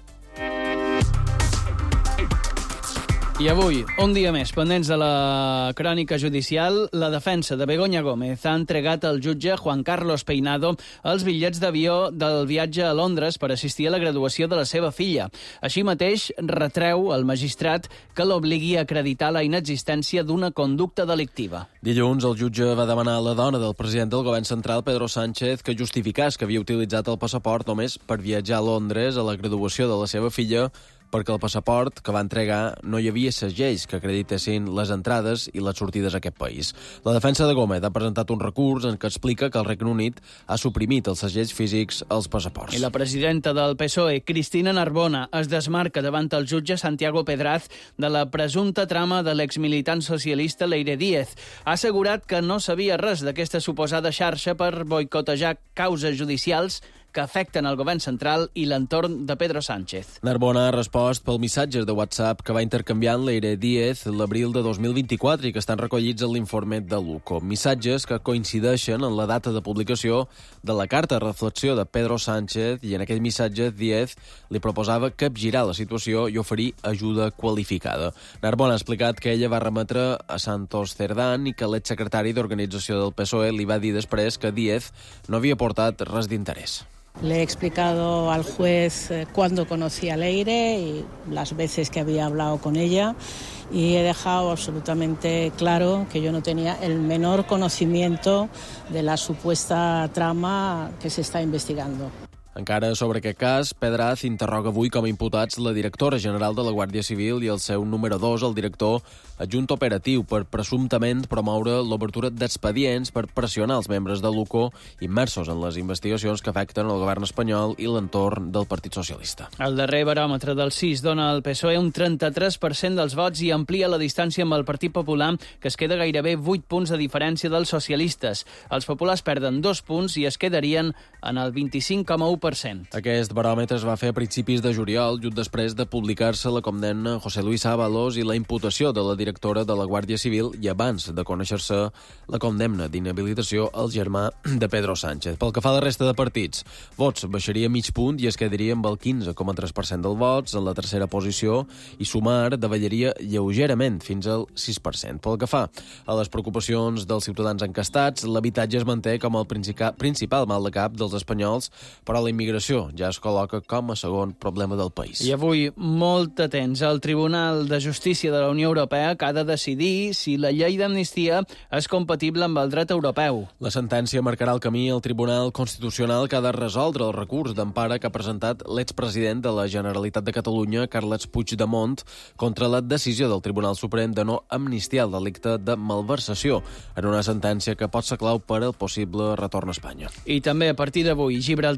I avui, un dia més, pendents de la crònica judicial, la defensa de Begoña Gómez ha entregat al jutge Juan Carlos Peinado els bitllets d'avió del viatge a Londres per assistir a la graduació de la seva filla. Així mateix, retreu al magistrat que l'obligui a acreditar la inexistència d'una conducta delictiva. Dilluns, el jutge va demanar a la dona del president del govern central, Pedro Sánchez, que justificàs que havia utilitzat el passaport només per viatjar a Londres a la graduació de la seva filla, perquè el passaport que va entregar no hi havia segells que acreditessin les entrades i les sortides a aquest país. La defensa de Gómez ha presentat un recurs en què explica que el Regne Unit ha suprimit els segells físics als passaports. I la presidenta del P S O E, Cristina Narbona, es desmarca davant el jutge Santiago Pedraz de la presumpta trama de l'exmilitant socialista Leire Díez. Ha assegurat que no sabia res d'aquesta suposada xarxa per boicotejar causes judicials que afecten el govern central i l'entorn de Pedro Sánchez. Narbona ha respost pel missatges de WhatsApp que va intercanviar amb Leire Díez l'abril de dos mil vint-i-quatre i que estan recollits en l'informe de l'U C O. Missatges que coincideixen en la data de publicació de la carta de reflexió de Pedro Sánchez i en aquell missatge Díez li proposava capgirar la situació i oferir ajuda qualificada. Narbona ha explicat que ella va remetre a Santos Cerdán i que l'exsecretari d'Organització del P S O E li va dir després que Díez no havia portat res d'interès. Le he explicado al juez cuándo conocí a Leire y las veces que había hablado con ella y he dejado absolutamente claro que yo no tenía el menor conocimiento de la supuesta trama que se está investigando. Encara sobre aquest cas, Pedraz interroga avui com a imputats la directora general de la Guàrdia Civil i el seu número dos, el director adjunt operatiu, per presumptament promoure l'obertura d'expedients per pressionar els membres de l'U C O immersos en les investigacions que afecten el govern espanyol i l'entorn del Partit Socialista. El darrer baròmetre del C I S dona al P S O E un trenta-tres per cent dels vots i amplia la distància amb el Partit Popular, que es queda gairebé vuit punts de diferència dels socialistes. Els populars perden dos punts i es quedarien en el vint-i-cinc coma u per cent. Aquest baròmetre es va fer a principis de juliol, just després de publicar-se la condemna a José Luis Ábalos i la imputació de la directora de la Guàrdia Civil i abans de conèixer-se la condemna d'inhabilitació al germà de Pedro Sánchez. Pel que fa a la resta de partits, Vox baixaria mig punt i es quedaria amb el quinze coma tres per cent dels vots en la tercera posició i Sumar davallaria lleugerament fins al sis per cent. Pel que fa a les preocupacions dels ciutadans encastats, l'habitatge es manté com el principal mal de cap dels espanyols, però la immigració ja es col·loca com a segon problema del país. I avui, molt atents, el Tribunal de Justícia de la Unió Europea que ha de decidir si la llei d'amnistia és compatible amb el dret europeu. La sentència marcarà el camí al Tribunal Constitucional que ha de resoldre el recurs d'empara que ha presentat l'expresident de la Generalitat de Catalunya, Carles Puigdemont, contra la decisió del Tribunal Suprem de no amnistiar el delicte de malversació, en una sentència que pot ser clau per al possible retorn a Espanya. I també, a partir d'avui, Gibraltar s'incorpora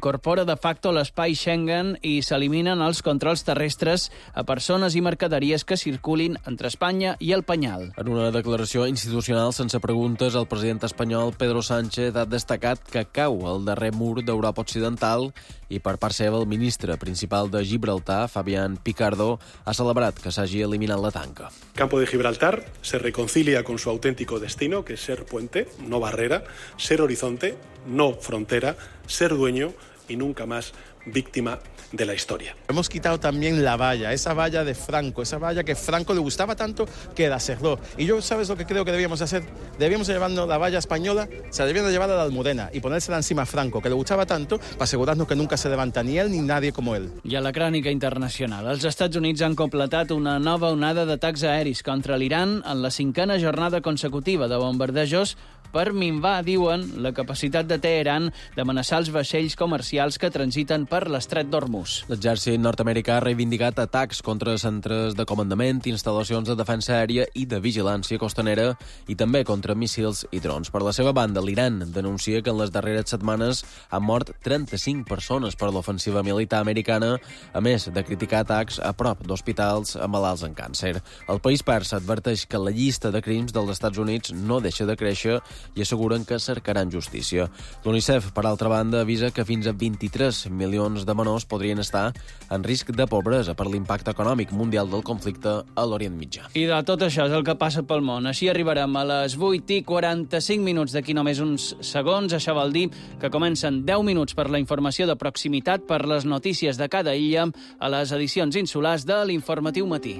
s'incorpora de facto l'espai Schengen i s'eliminen els controls terrestres a persones i mercaderies que circulin entre Espanya i el Penyal. En una declaració institucional sense preguntes, el president espanyol Pedro Sánchez ha destacat que cau el darrer mur d'Europa Occidental i per part seva el ministre principal de Gibraltar, Fabián Picardo, ha celebrat que s'hagi eliminat la tanca. Campo de Gibraltar se reconcilia con su auténtico destino, que es ser puente, no barrera, ser horizonte, no frontera, ser dueño y nunca más víctima de la historia. Hemos quitado también la valla, esa valla de Franco, esa valla que Franco le gustaba tanto que la cerró. Y yo, ¿sabes lo que creo que debíamos hacer? Debíamos llevarnos la valla española, se la debían llevar a la Almudena y ponérsela encima a Franco, que le gustaba tanto, para asegurarnos que nunca se levanta ni él ni nadie como él. I a la crònica internacional, els Estats Units han completat una nova onada d'atacs aeris contra l'Iran en la cinquena jornada consecutiva de bombardejos per minvar, diuen, la capacitat de Teheran d'amenaçar els vaixells comercials que transiten per l'estret d'Hormuz. L'exèrcit nord-americà ha reivindicat atacs contra centres de comandament, instal·lacions de defensa aèria i de vigilància costanera i també contra míssils i drons. Per la seva banda, l'Iran denuncia que en les darreres setmanes han mort trenta-cinc persones per l'ofensiva militar americana, a més de criticar atacs a prop d'hospitals a malalts en càncer. El país persa adverteix que la llista de crims dels Estats Units no deixa de créixer i asseguren que cercaran justícia. L'UNICEF, per altra banda, avisa que fins a vint-i-tres milions de menors podrien estar en risc de pobresa per l'impacte econòmic mundial del conflicte a l'Orient Mitjà. I de tot això és el que passa pel món. Així arribarem a les vuit i quaranta-cinc minuts d'aquí només uns segons. Això vol dir que comencen deu minuts per la informació de proximitat, per les notícies de cada illa, a les edicions insulars de l'Informatiu Matí.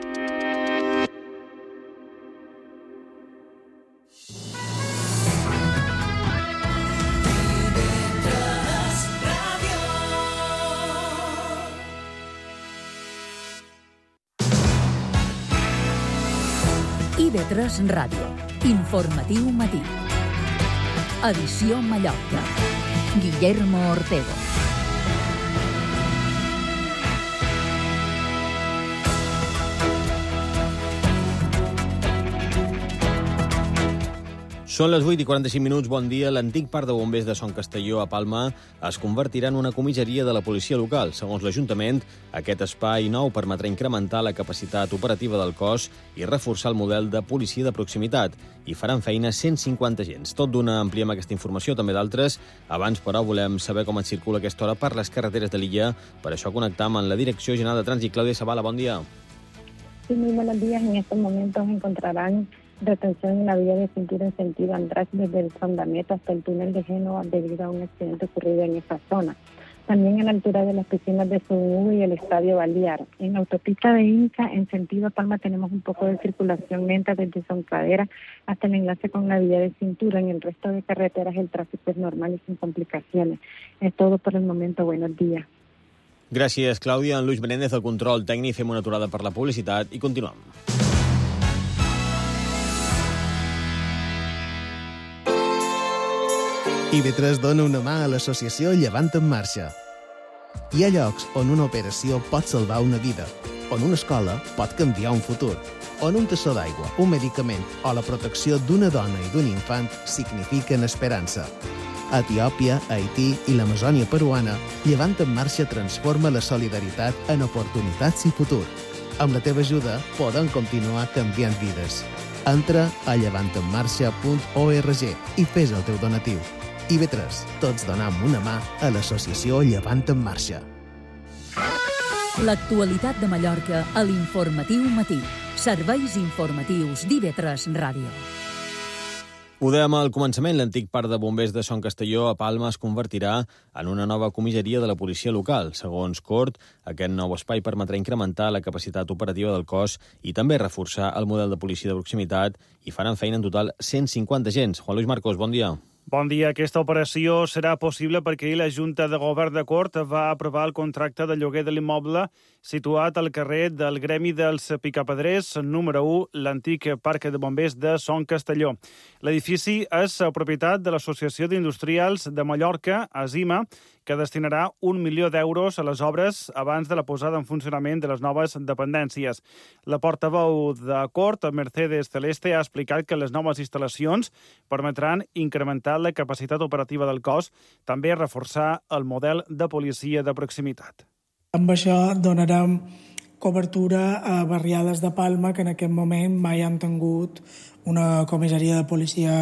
I V tres Ràdio. Informatiu Matí. Edició Mallorca. Guillermo Ortego. Són les vuit i quaranta-cinc minuts, bon dia. L'antic parc de bombers de Son Castelló a Palma es convertirà en una comissaria de la policia local. Segons l'Ajuntament, aquest espai nou permetrà incrementar la capacitat operativa del cos i reforçar el model de policia de proximitat. I faran feina cent cinquanta agents. Tot d'una ampliem aquesta informació, també d'altres. Abans, però, volem saber com et circula a aquesta hora per les carreteres de l'illa. Per això connectam amb la Direcció General de Trànsit. Clàudia Zavala, bon dia. Sí, muy buenos días. En estos momentos encontrarán retención en la vía de cintura en sentido András desde el Sondameta hasta el túnel de Génova debido a un accidente ocurrido en esa zona. También a la altura de las piscinas de Subugo y el Estadio Balear. En la autopista de Inca, en sentido Palma, tenemos un poco de circulación lenta desde Soncadera hasta el enlace con la vía de cintura. En el resto de carreteras el tráfico es normal y sin complicaciones. Es todo por el momento. Buenos días. Gràcies, Clàudia. En Luis Menéndez, el control tècnic. Fem una aturada per la publicitat i continuem. I V tres dona una mà a l'associació Llevant en Marxa. Hi ha llocs on una operació pot salvar una vida, on una escola pot canviar un futur, on un tassó d'aigua, un medicament o la protecció d'una dona i d'un infant signifiquen esperança. A Etiòpia, Haití i l'Amazònia peruana, Llevant en Marxa transforma la solidaritat en oportunitats i futur. Amb la teva ajuda podem continuar canviant vides. Entra a llevant en marxa punt org i fes el teu donatiu. I V tres, tots donem una mà a l'associació Llevant en Marxa. L'actualitat de Mallorca a l'Informatiu Matí. Serveis informatius d'I V tres Ràdio. Ho dèiem al començament, l'antic parc de bombers de Son Castelló a Palma es convertirà en una nova comissaria de la policia local. Segons Cort, aquest nou espai permetrà incrementar la capacitat operativa del cos i també reforçar el model de policia de proximitat i faran feina en total cent cinquanta agents. Juan Luis Marcos, bon dia. Bon dia. Aquesta operació serà possible perquè ahir la Junta de Govern de Cort va aprovar el contracte de lloguer de l'immoble situat al carrer del Gremi dels Picapedrers, número u, l'antic parc de bombers de Son Castelló. L'edifici és propietat de l'Associació d'Industrials de Mallorca, ASIMA, que que destinarà un milió d'euros a les obres abans de la posada en funcionament de les noves dependències. La portaveu de Cort, Mercedes Celeste, ha explicat que les noves instal·lacions permetran incrementar la capacitat operativa del cos, també reforçar el model de policia de proximitat. Amb això donarem cobertura a barriades de Palma que en aquest moment mai han tingut una comissaria de policia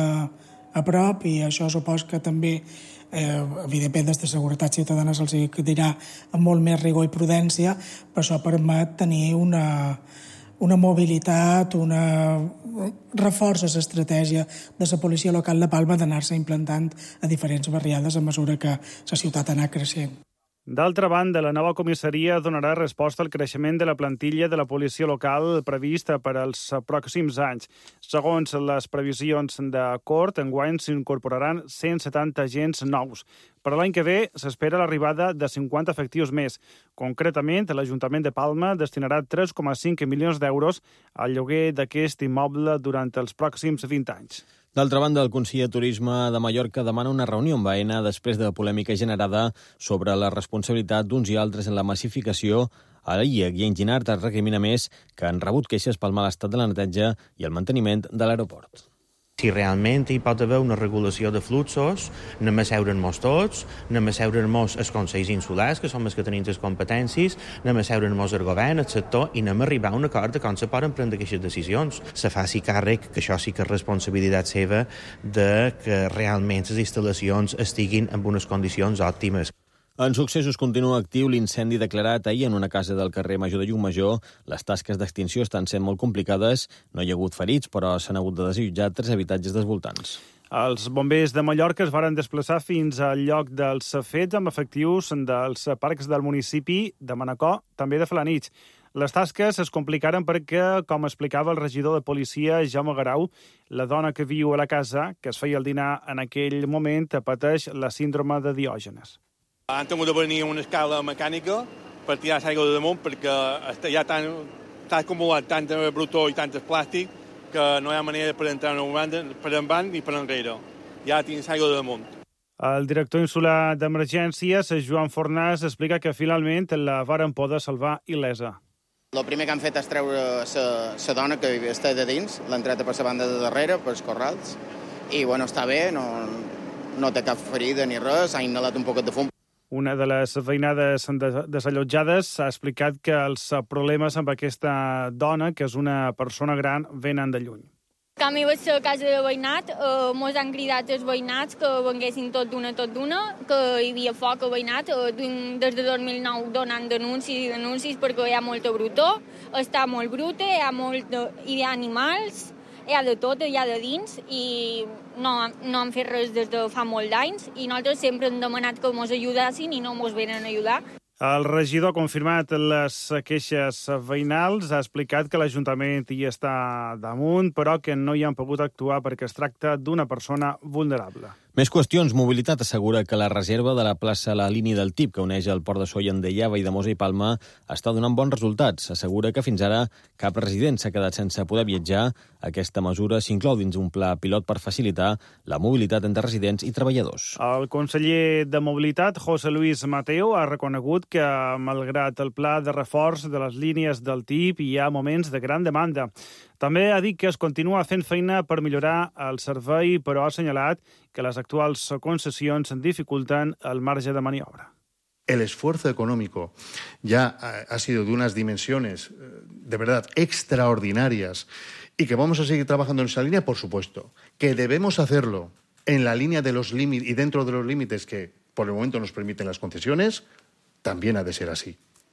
a prop, i això supos que també, eh, evidentment, des de seguretat ciutadana se'ls dirà amb molt més rigor i prudència, però això permet tenir una, una mobilitat, una reforça l'estratègia de la policia local de Palma d'anar-se implantant a diferents barriades a mesura que la ciutat anar creixent. D'altra banda, la nova comissaria donarà resposta al creixement de la plantilla de la policia local prevista per als pròxims anys. Segons les previsions de Cort, enguany s'incorporaran cent setanta agents nous. Per a l'any que ve s'espera l'arribada de cinquanta efectius més. Concretament, l'Ajuntament de Palma destinarà tres coma cinc milions d'euros al lloguer d'aquest immoble durant els pròxims vint anys. D'altra banda, el conseller de Turisme de Mallorca demana una reunió amb Aena després de la polèmica generada sobre la responsabilitat d'uns i altres en la massificació. A la I E C i a Enginart es recrimina més que han rebut queixes pel mal estat de la neteja i el manteniment de l'aeroport. Si realment hi pot haver una regulació de fluxos, anem a seure'ns tots, anem a seure'ns els consells insulars, que som els que tenim les competències, anem a seure'ns el govern, el sector, i anem a arribar a un acord de com se poden prendre aquestes decisions. Se faci càrrec, que això sí que és responsabilitat seva, de que realment les instal·lacions estiguin en unes condicions òptimes. En Successos continua actiu l'incendi declarat ahir en una casa del carrer Major de Llucmajor. Les tasques d'extinció estan sent molt complicades. No hi ha hagut ferits, però s'han hagut de desallotjar tres habitatges dels voltants. Els bombers de Mallorca es varen desplaçar fins al lloc dels fets amb efectius dels parcs del municipi de Manacor, també de Felanitx. Les tasques es complicaren perquè, com explicava el regidor de policia, Jaume Garau, la dona que viu a la casa, que es feia el dinar en aquell moment, pateix la síndrome de Diògenes. Han tingut de venir una escala mecànica per tirar l'aigua de damunt perquè ja està acumulat tanta brutó i tant plàstic que no hi ha manera per entrar per endavant ni per enrere. Ja tens aigua de damunt. El director insular d'emergències, Joan Fornàs, explica que finalment la varen poder salvar il·lesa. El primer que han fet és treure la dona que està de dins, l'han tret per la banda de darrere, pels corrals, i bueno, està bé, no, no té cap ferida ni res, ha inhalat un poquet de fum. Una de les veïnades desallotjades ha explicat que els problemes amb aquesta dona, que és una persona gran, venen de lluny. Quan hi vaig a casa de veïnat, eh, mos han cridat els veïnats que venguessin tot d'una, tot d'una, que hi havia foc a veïnat, eh, des de dos mil nou donant denuncis i denuncis perquè hi ha molta brutó, està molt bruta, hi ha, molt de, hi ha animals, hi ha de tot, hi ha de dins, i no, no han fet res des de fa molt d'anys, i nosaltres sempre hem demanat que ens ajudassin i no ens venen a ajudar. El regidor ha confirmat les queixes veïnals, ha explicat que l'Ajuntament hi està damunt, però que no hi han pogut actuar perquè es tracta d'una persona vulnerable. Més qüestions. Mobilitat assegura que la reserva de la plaça a la línia del Tip, que uneix el Port de Sóller amb Deiava i de Mosa i Palma, està donant bons resultats. Assegura que fins ara cap resident s'ha quedat sense poder viatjar. Aquesta mesura s'inclou dins un pla pilot per facilitar la mobilitat entre residents i treballadors. El conseller de Mobilitat, José Luis Mateo, ha reconegut que, malgrat el pla de reforç de les línies del Tip, hi ha moments de gran demanda. També ha dit que es continua fent feina per millorar el servei, però ha assenyalat que les actuals concessions dificulten el marge de maniobra. El esfuerzo económico ya ha sido de unas dimensiones de verdad extraordinarias y que vamos a seguir trabajando en esa línea, por supuesto. Que debemos hacerlo en la línea de los límites y dentro de los límites que por el momento nos permiten las concesiones, también ha de ser así.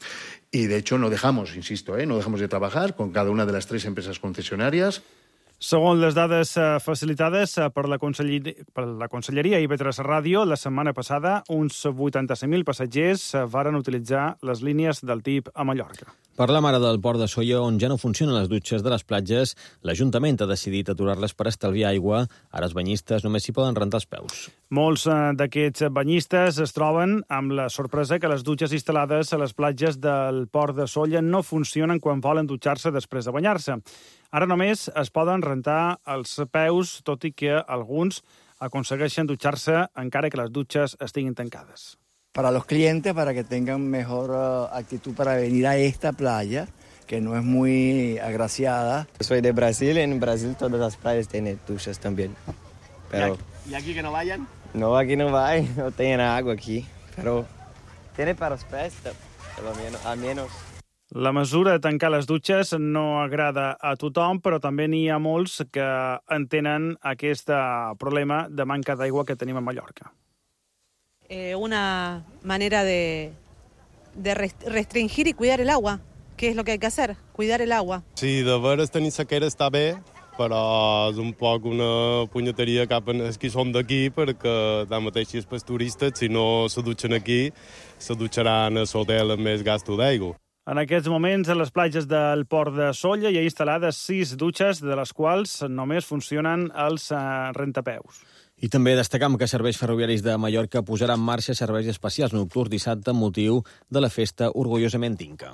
Y, de hecho, no dejamos, insisto, ¿eh? no dejamos de trabajar con cada una de las tres empresas concesionarias. Segons les dades facilitades per la, per la Conselleria i I V tres Ràdio, la setmana passada uns vuitanta-cinc mil passatgers varen utilitzar les línies del Tip a Mallorca. Per la mare del Port de Sóller, on ja no funcionen les dutxes de les platges, l'Ajuntament ha decidit aturar-les per estalviar aigua. Ara els banyistes només s'hi poden rentar els peus. Molts d'aquests banyistes es troben amb la sorpresa que les dutxes instal·lades a les platges del Port de Sóller no funcionen quan volen dutxar-se després de banyar-se. Ara només es poden rentar els peus, tot i que alguns aconsegueixen dutxar-se encara que les dutxes estiguin tancades. para los clientes, para que tengan mejor uh, actitud para venir a esta playa, que no es muy agraciada. Soy de Brasil, en Brasil todas las playas tienen duchas también. Pero ¿Y aquí que no vayan? no, aquí no hay, no tienen agua aquí, pero tiene para los pies, pero al menos, al menos. La mesura de tancar les dutxes no agrada a tothom, però també n'hi ha molts que entenen aquest problema de manca d'aigua que tenim a Mallorca. Eh, una manera de, de restringir y cuidar el agua. ¿Qué es lo que hay que hacer? Cuidar el agua. Sí, de veres tenir sequera està bé, però és un poc una punyeteria cap als qui som d'aquí, perquè tanmateix si és pels turistes, si no se dutxen aquí, se dutxaran a l'hotel amb més gasto d'aigua. En aquests moments, a les platges del Port de Sóller hi ha instal·lades sis dutxes, de les quals només funcionen els rentapeus. I també destacam que Serveis Ferroviaris de Mallorca posarà en marxa serveis especials nocturns dissabte amb motiu de la festa Orgullosament Inca.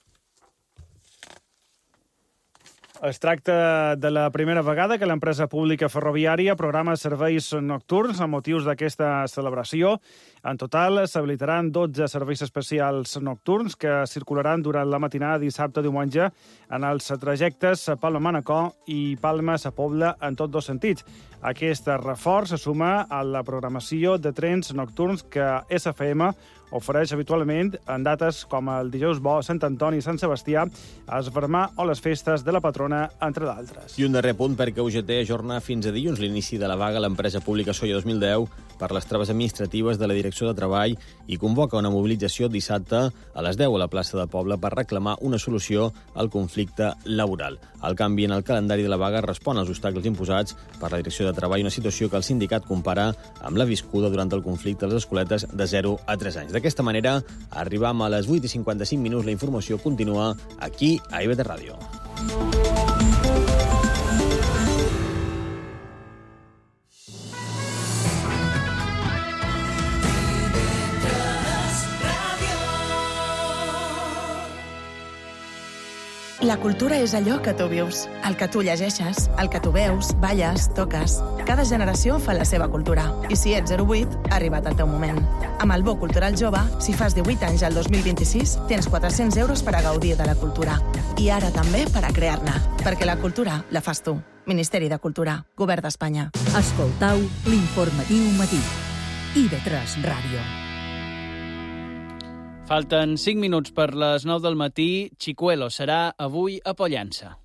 Es tracta de la primera vegada que l'empresa pública ferroviària programa serveis nocturns amb motius d'aquesta celebració. En total, s'habilitaran dotze serveis especials nocturns que circularan durant la matinada dissabte-diumenge en els trajectes Palma-Manacor i Palma-Sa Pobla en tots dos sentits. Aquest reforç se suma a la programació de trens nocturns que S F M ofereix habitualment en dates com el dijous bo, Sant Antoni, Sant Sebastià, es Vermà o les festes de la patrona, entre d'altres. I un darrer punt perquè U G T ajorna fins a dilluns l'inici de la vaga a l'empresa pública Solla dos mil deu per les traves administratives de la Direcció de Treball i convoca una mobilització dissabte a les deu a la plaça del Poble per reclamar una solució al conflicte laboral. El canvi en el calendari de la vaga respon als obstacles imposats per la Direcció de Treball, una situació que el sindicat compara amb la viscuda durant el conflicte a les escoletes de zero a tres anys. D'aquesta manera, arribam a les vuit i cinquanta-cinc minuts. La informació continua aquí a I B T Ràdio. La cultura és allò que tu vius, el que tu llegeixes, el que tu veus, balles, toques. Cada generació fa la seva cultura. I si ets zero vuit, ha arribat el teu moment. Amb el Bo Cultural Jove, si fas divuit anys al dos mil vint-i-sis, tens quatre-cents euros per a gaudir de la cultura. I ara també per a crear-ne. Perquè la cultura la fas tu. Ministeri de Cultura, Govern d'Espanya. Escoltau l'informatiu matí. I B tres Ràdio. Falten cinc minuts per les nou del matí. Chicuelo serà avui a Pollença.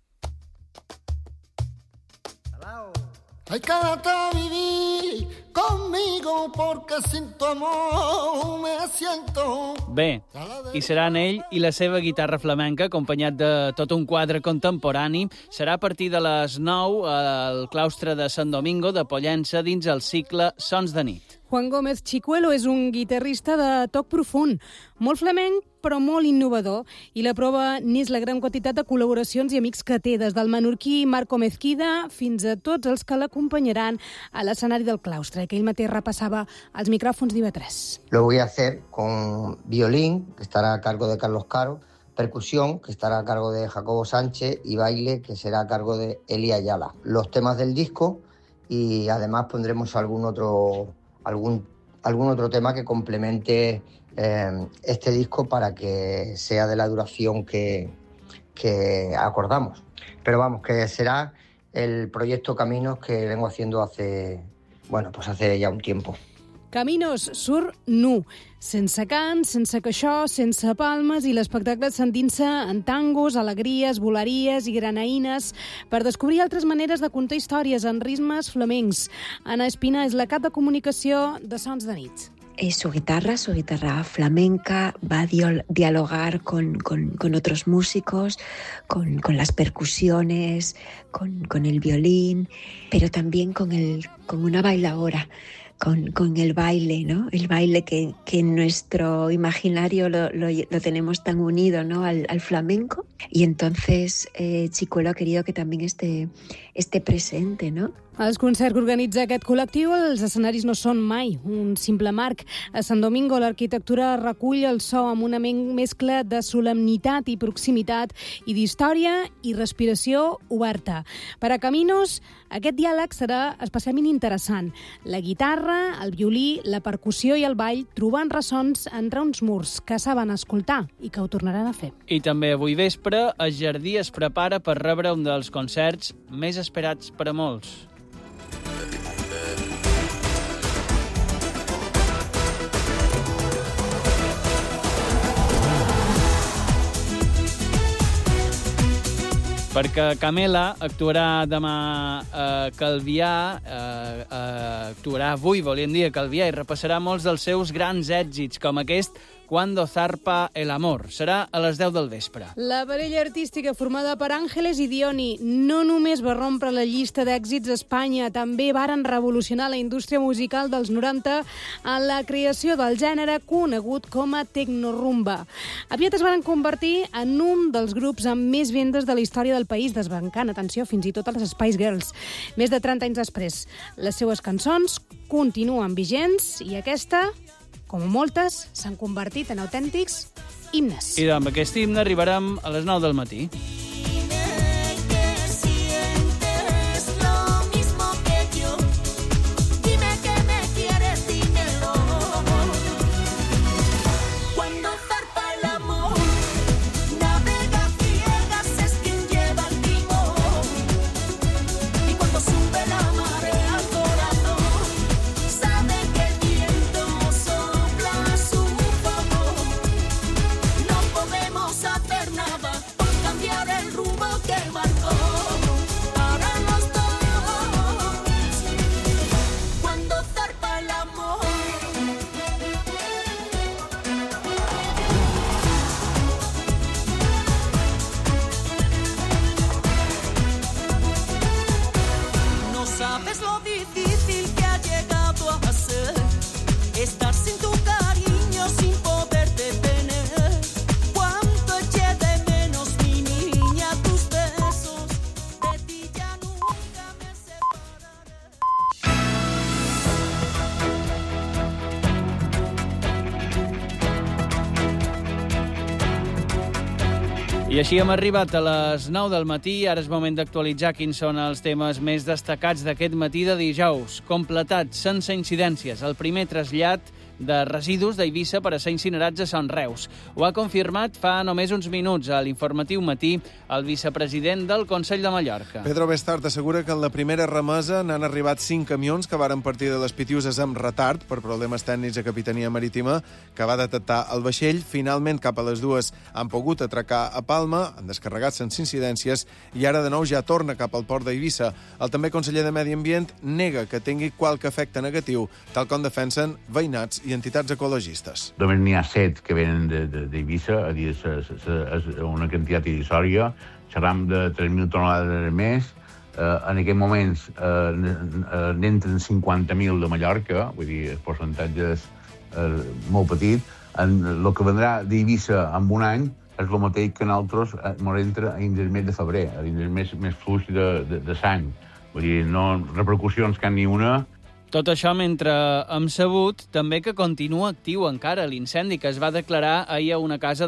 Ay, quédate a vivir conmigo porque sin tu amor me siento... Bé, hi seran ell i la seva guitarra flamenca, acompanyat de tot un quadre contemporani. Serà a partir de les nou al claustre de Sant Domingo de Pollença dins el cicle Sons de nit. Juan Gómez Chicuelo és un guitarrista de toc profund, molt flamenc, però molt innovador, i la prova n'és la gran quantitat de col·laboracions i amics que té, des del menorquí Marco Mezquida fins a tots els que l'acompanyaran a l'escenari del claustre, que ell mateix repassava als micròfons d'I B tres. Lo voy a hacer con violín, que estará a cargo de Carlos Caro, percusión, que estará a cargo de Jacobo Sánchez, y baile, que será a cargo de Eli Ayala. Los temas del disco, y además pondremos algún otro... Algún, algún otro tema que complemente eh, este disco para que sea de la duración que, que acordamos. Pero vamos, que será el proyecto Caminos que vengo haciendo hace, bueno, pues hace ya un tiempo. Caminos surt nu, sense cant, sense queixó, sense palmes, i l'espectacle sentint-se en tangos, alegries, voleries i granaïnes per descobrir altres maneres de contar històries en ritmes flamencs. Ana Espina és la cap de comunicació de Sons de nit. Eh, su guitarra, su guitarra flamenca, va a dialogar con, con, con otros músicos, con, con las percusiones, con, con el violín, pero también con, el, con una bailaora. Con, con el baile, ¿no? El baile que, que en nuestro imaginario lo, lo, lo tenemos tan unido, ¿no? Al, al flamenco. Y entonces eh, Chicuelo ha querido que también esté, esté presente, ¿no? Els concerts que organitza aquest col·lectiu, els escenaris no són mai un simple marc. A Sant Domingo l'arquitectura recull el so amb una mescla de solemnitat i proximitat i d'història i respiració oberta. Per a Caminos, aquest diàleg serà especialment interessant. La guitarra, el violí, la percussió i el ball trobant ressons entre uns murs que saben escoltar i que ho tornaran a fer. I també avui vespre, el Jardí es prepara per rebre un dels concerts més esperats per a molts. Perquè Camela actuarà demà a Calvià, eh, eh, actuarà avui, volíem dir, a Calvià, i repassarà molts dels seus grans èxits, com aquest Cuando zarpa el amor. Serà a les deu del vespre. La parella artística formada per Àngeles i Dioni no només va rompre la llista d'èxits a Espanya, també varen revolucionar la indústria musical dels noranta en la creació del gènere conegut com a tecnorumba. Aviat es varen convertir en un dels grups amb més vendes de la història del país, desbancant, atenció, fins i tot a les Spice Girls. Més de trenta anys després, les seues cançons continuen vigents i aquesta, com moltes, s'han convertit en autèntics himnes. I amb aquest himne arribarem a les nou del matí. Sabes lo difícil que ha llegado a ser estar sin tu cariño, sin poderte tener. Cuánto eché de menos, mi niña, tus besos. De ti ya nunca me separaré. I així hem arribat a les nou del matí. Ara és moment d'actualitzar quins són els temes més destacats d'aquest matí de dijous. Completat, sense incidències, el primer trasllat de residus d'Eivissa per a ser incinerats a Son Reus. Ho ha confirmat fa només uns minuts a l'Informatiu Matí el vicepresident del Consell de Mallorca. Pedro Bestart assegura que en la primera remesa n'han arribat cinc camions que varen partir de les Pitiuses amb retard per problemes tècnics a Capitania Marítima, que va detectar el vaixell. Finalment, cap a les dues han pogut atracar a Palma, han descarregat sense incidències i ara de nou ja torna cap al port d'Eivissa. El també conseller de Medi Ambient nega que tingui qualque efecte negatiu, tal com defensen veïnats i entitats ecologistes. Només n'hi ha set que venen d'Eivissa, a dir, és una quantitat irrisòria, xerram de tres mil tonelades més, en aquests moments n'entren cinquanta mil de Mallorca, vull dir, el percentatge és molt petit, el que vendrà d'Eivissa en un any és el mateix que nosaltres ens entra a dins el mes de febrer, a dins el mes més fluix de, de, de sang. Vull dir, no repercussions que ni una. Tot això mentre hem sabut també que continua actiu encara l'incendi que es va declarar ahir a una casa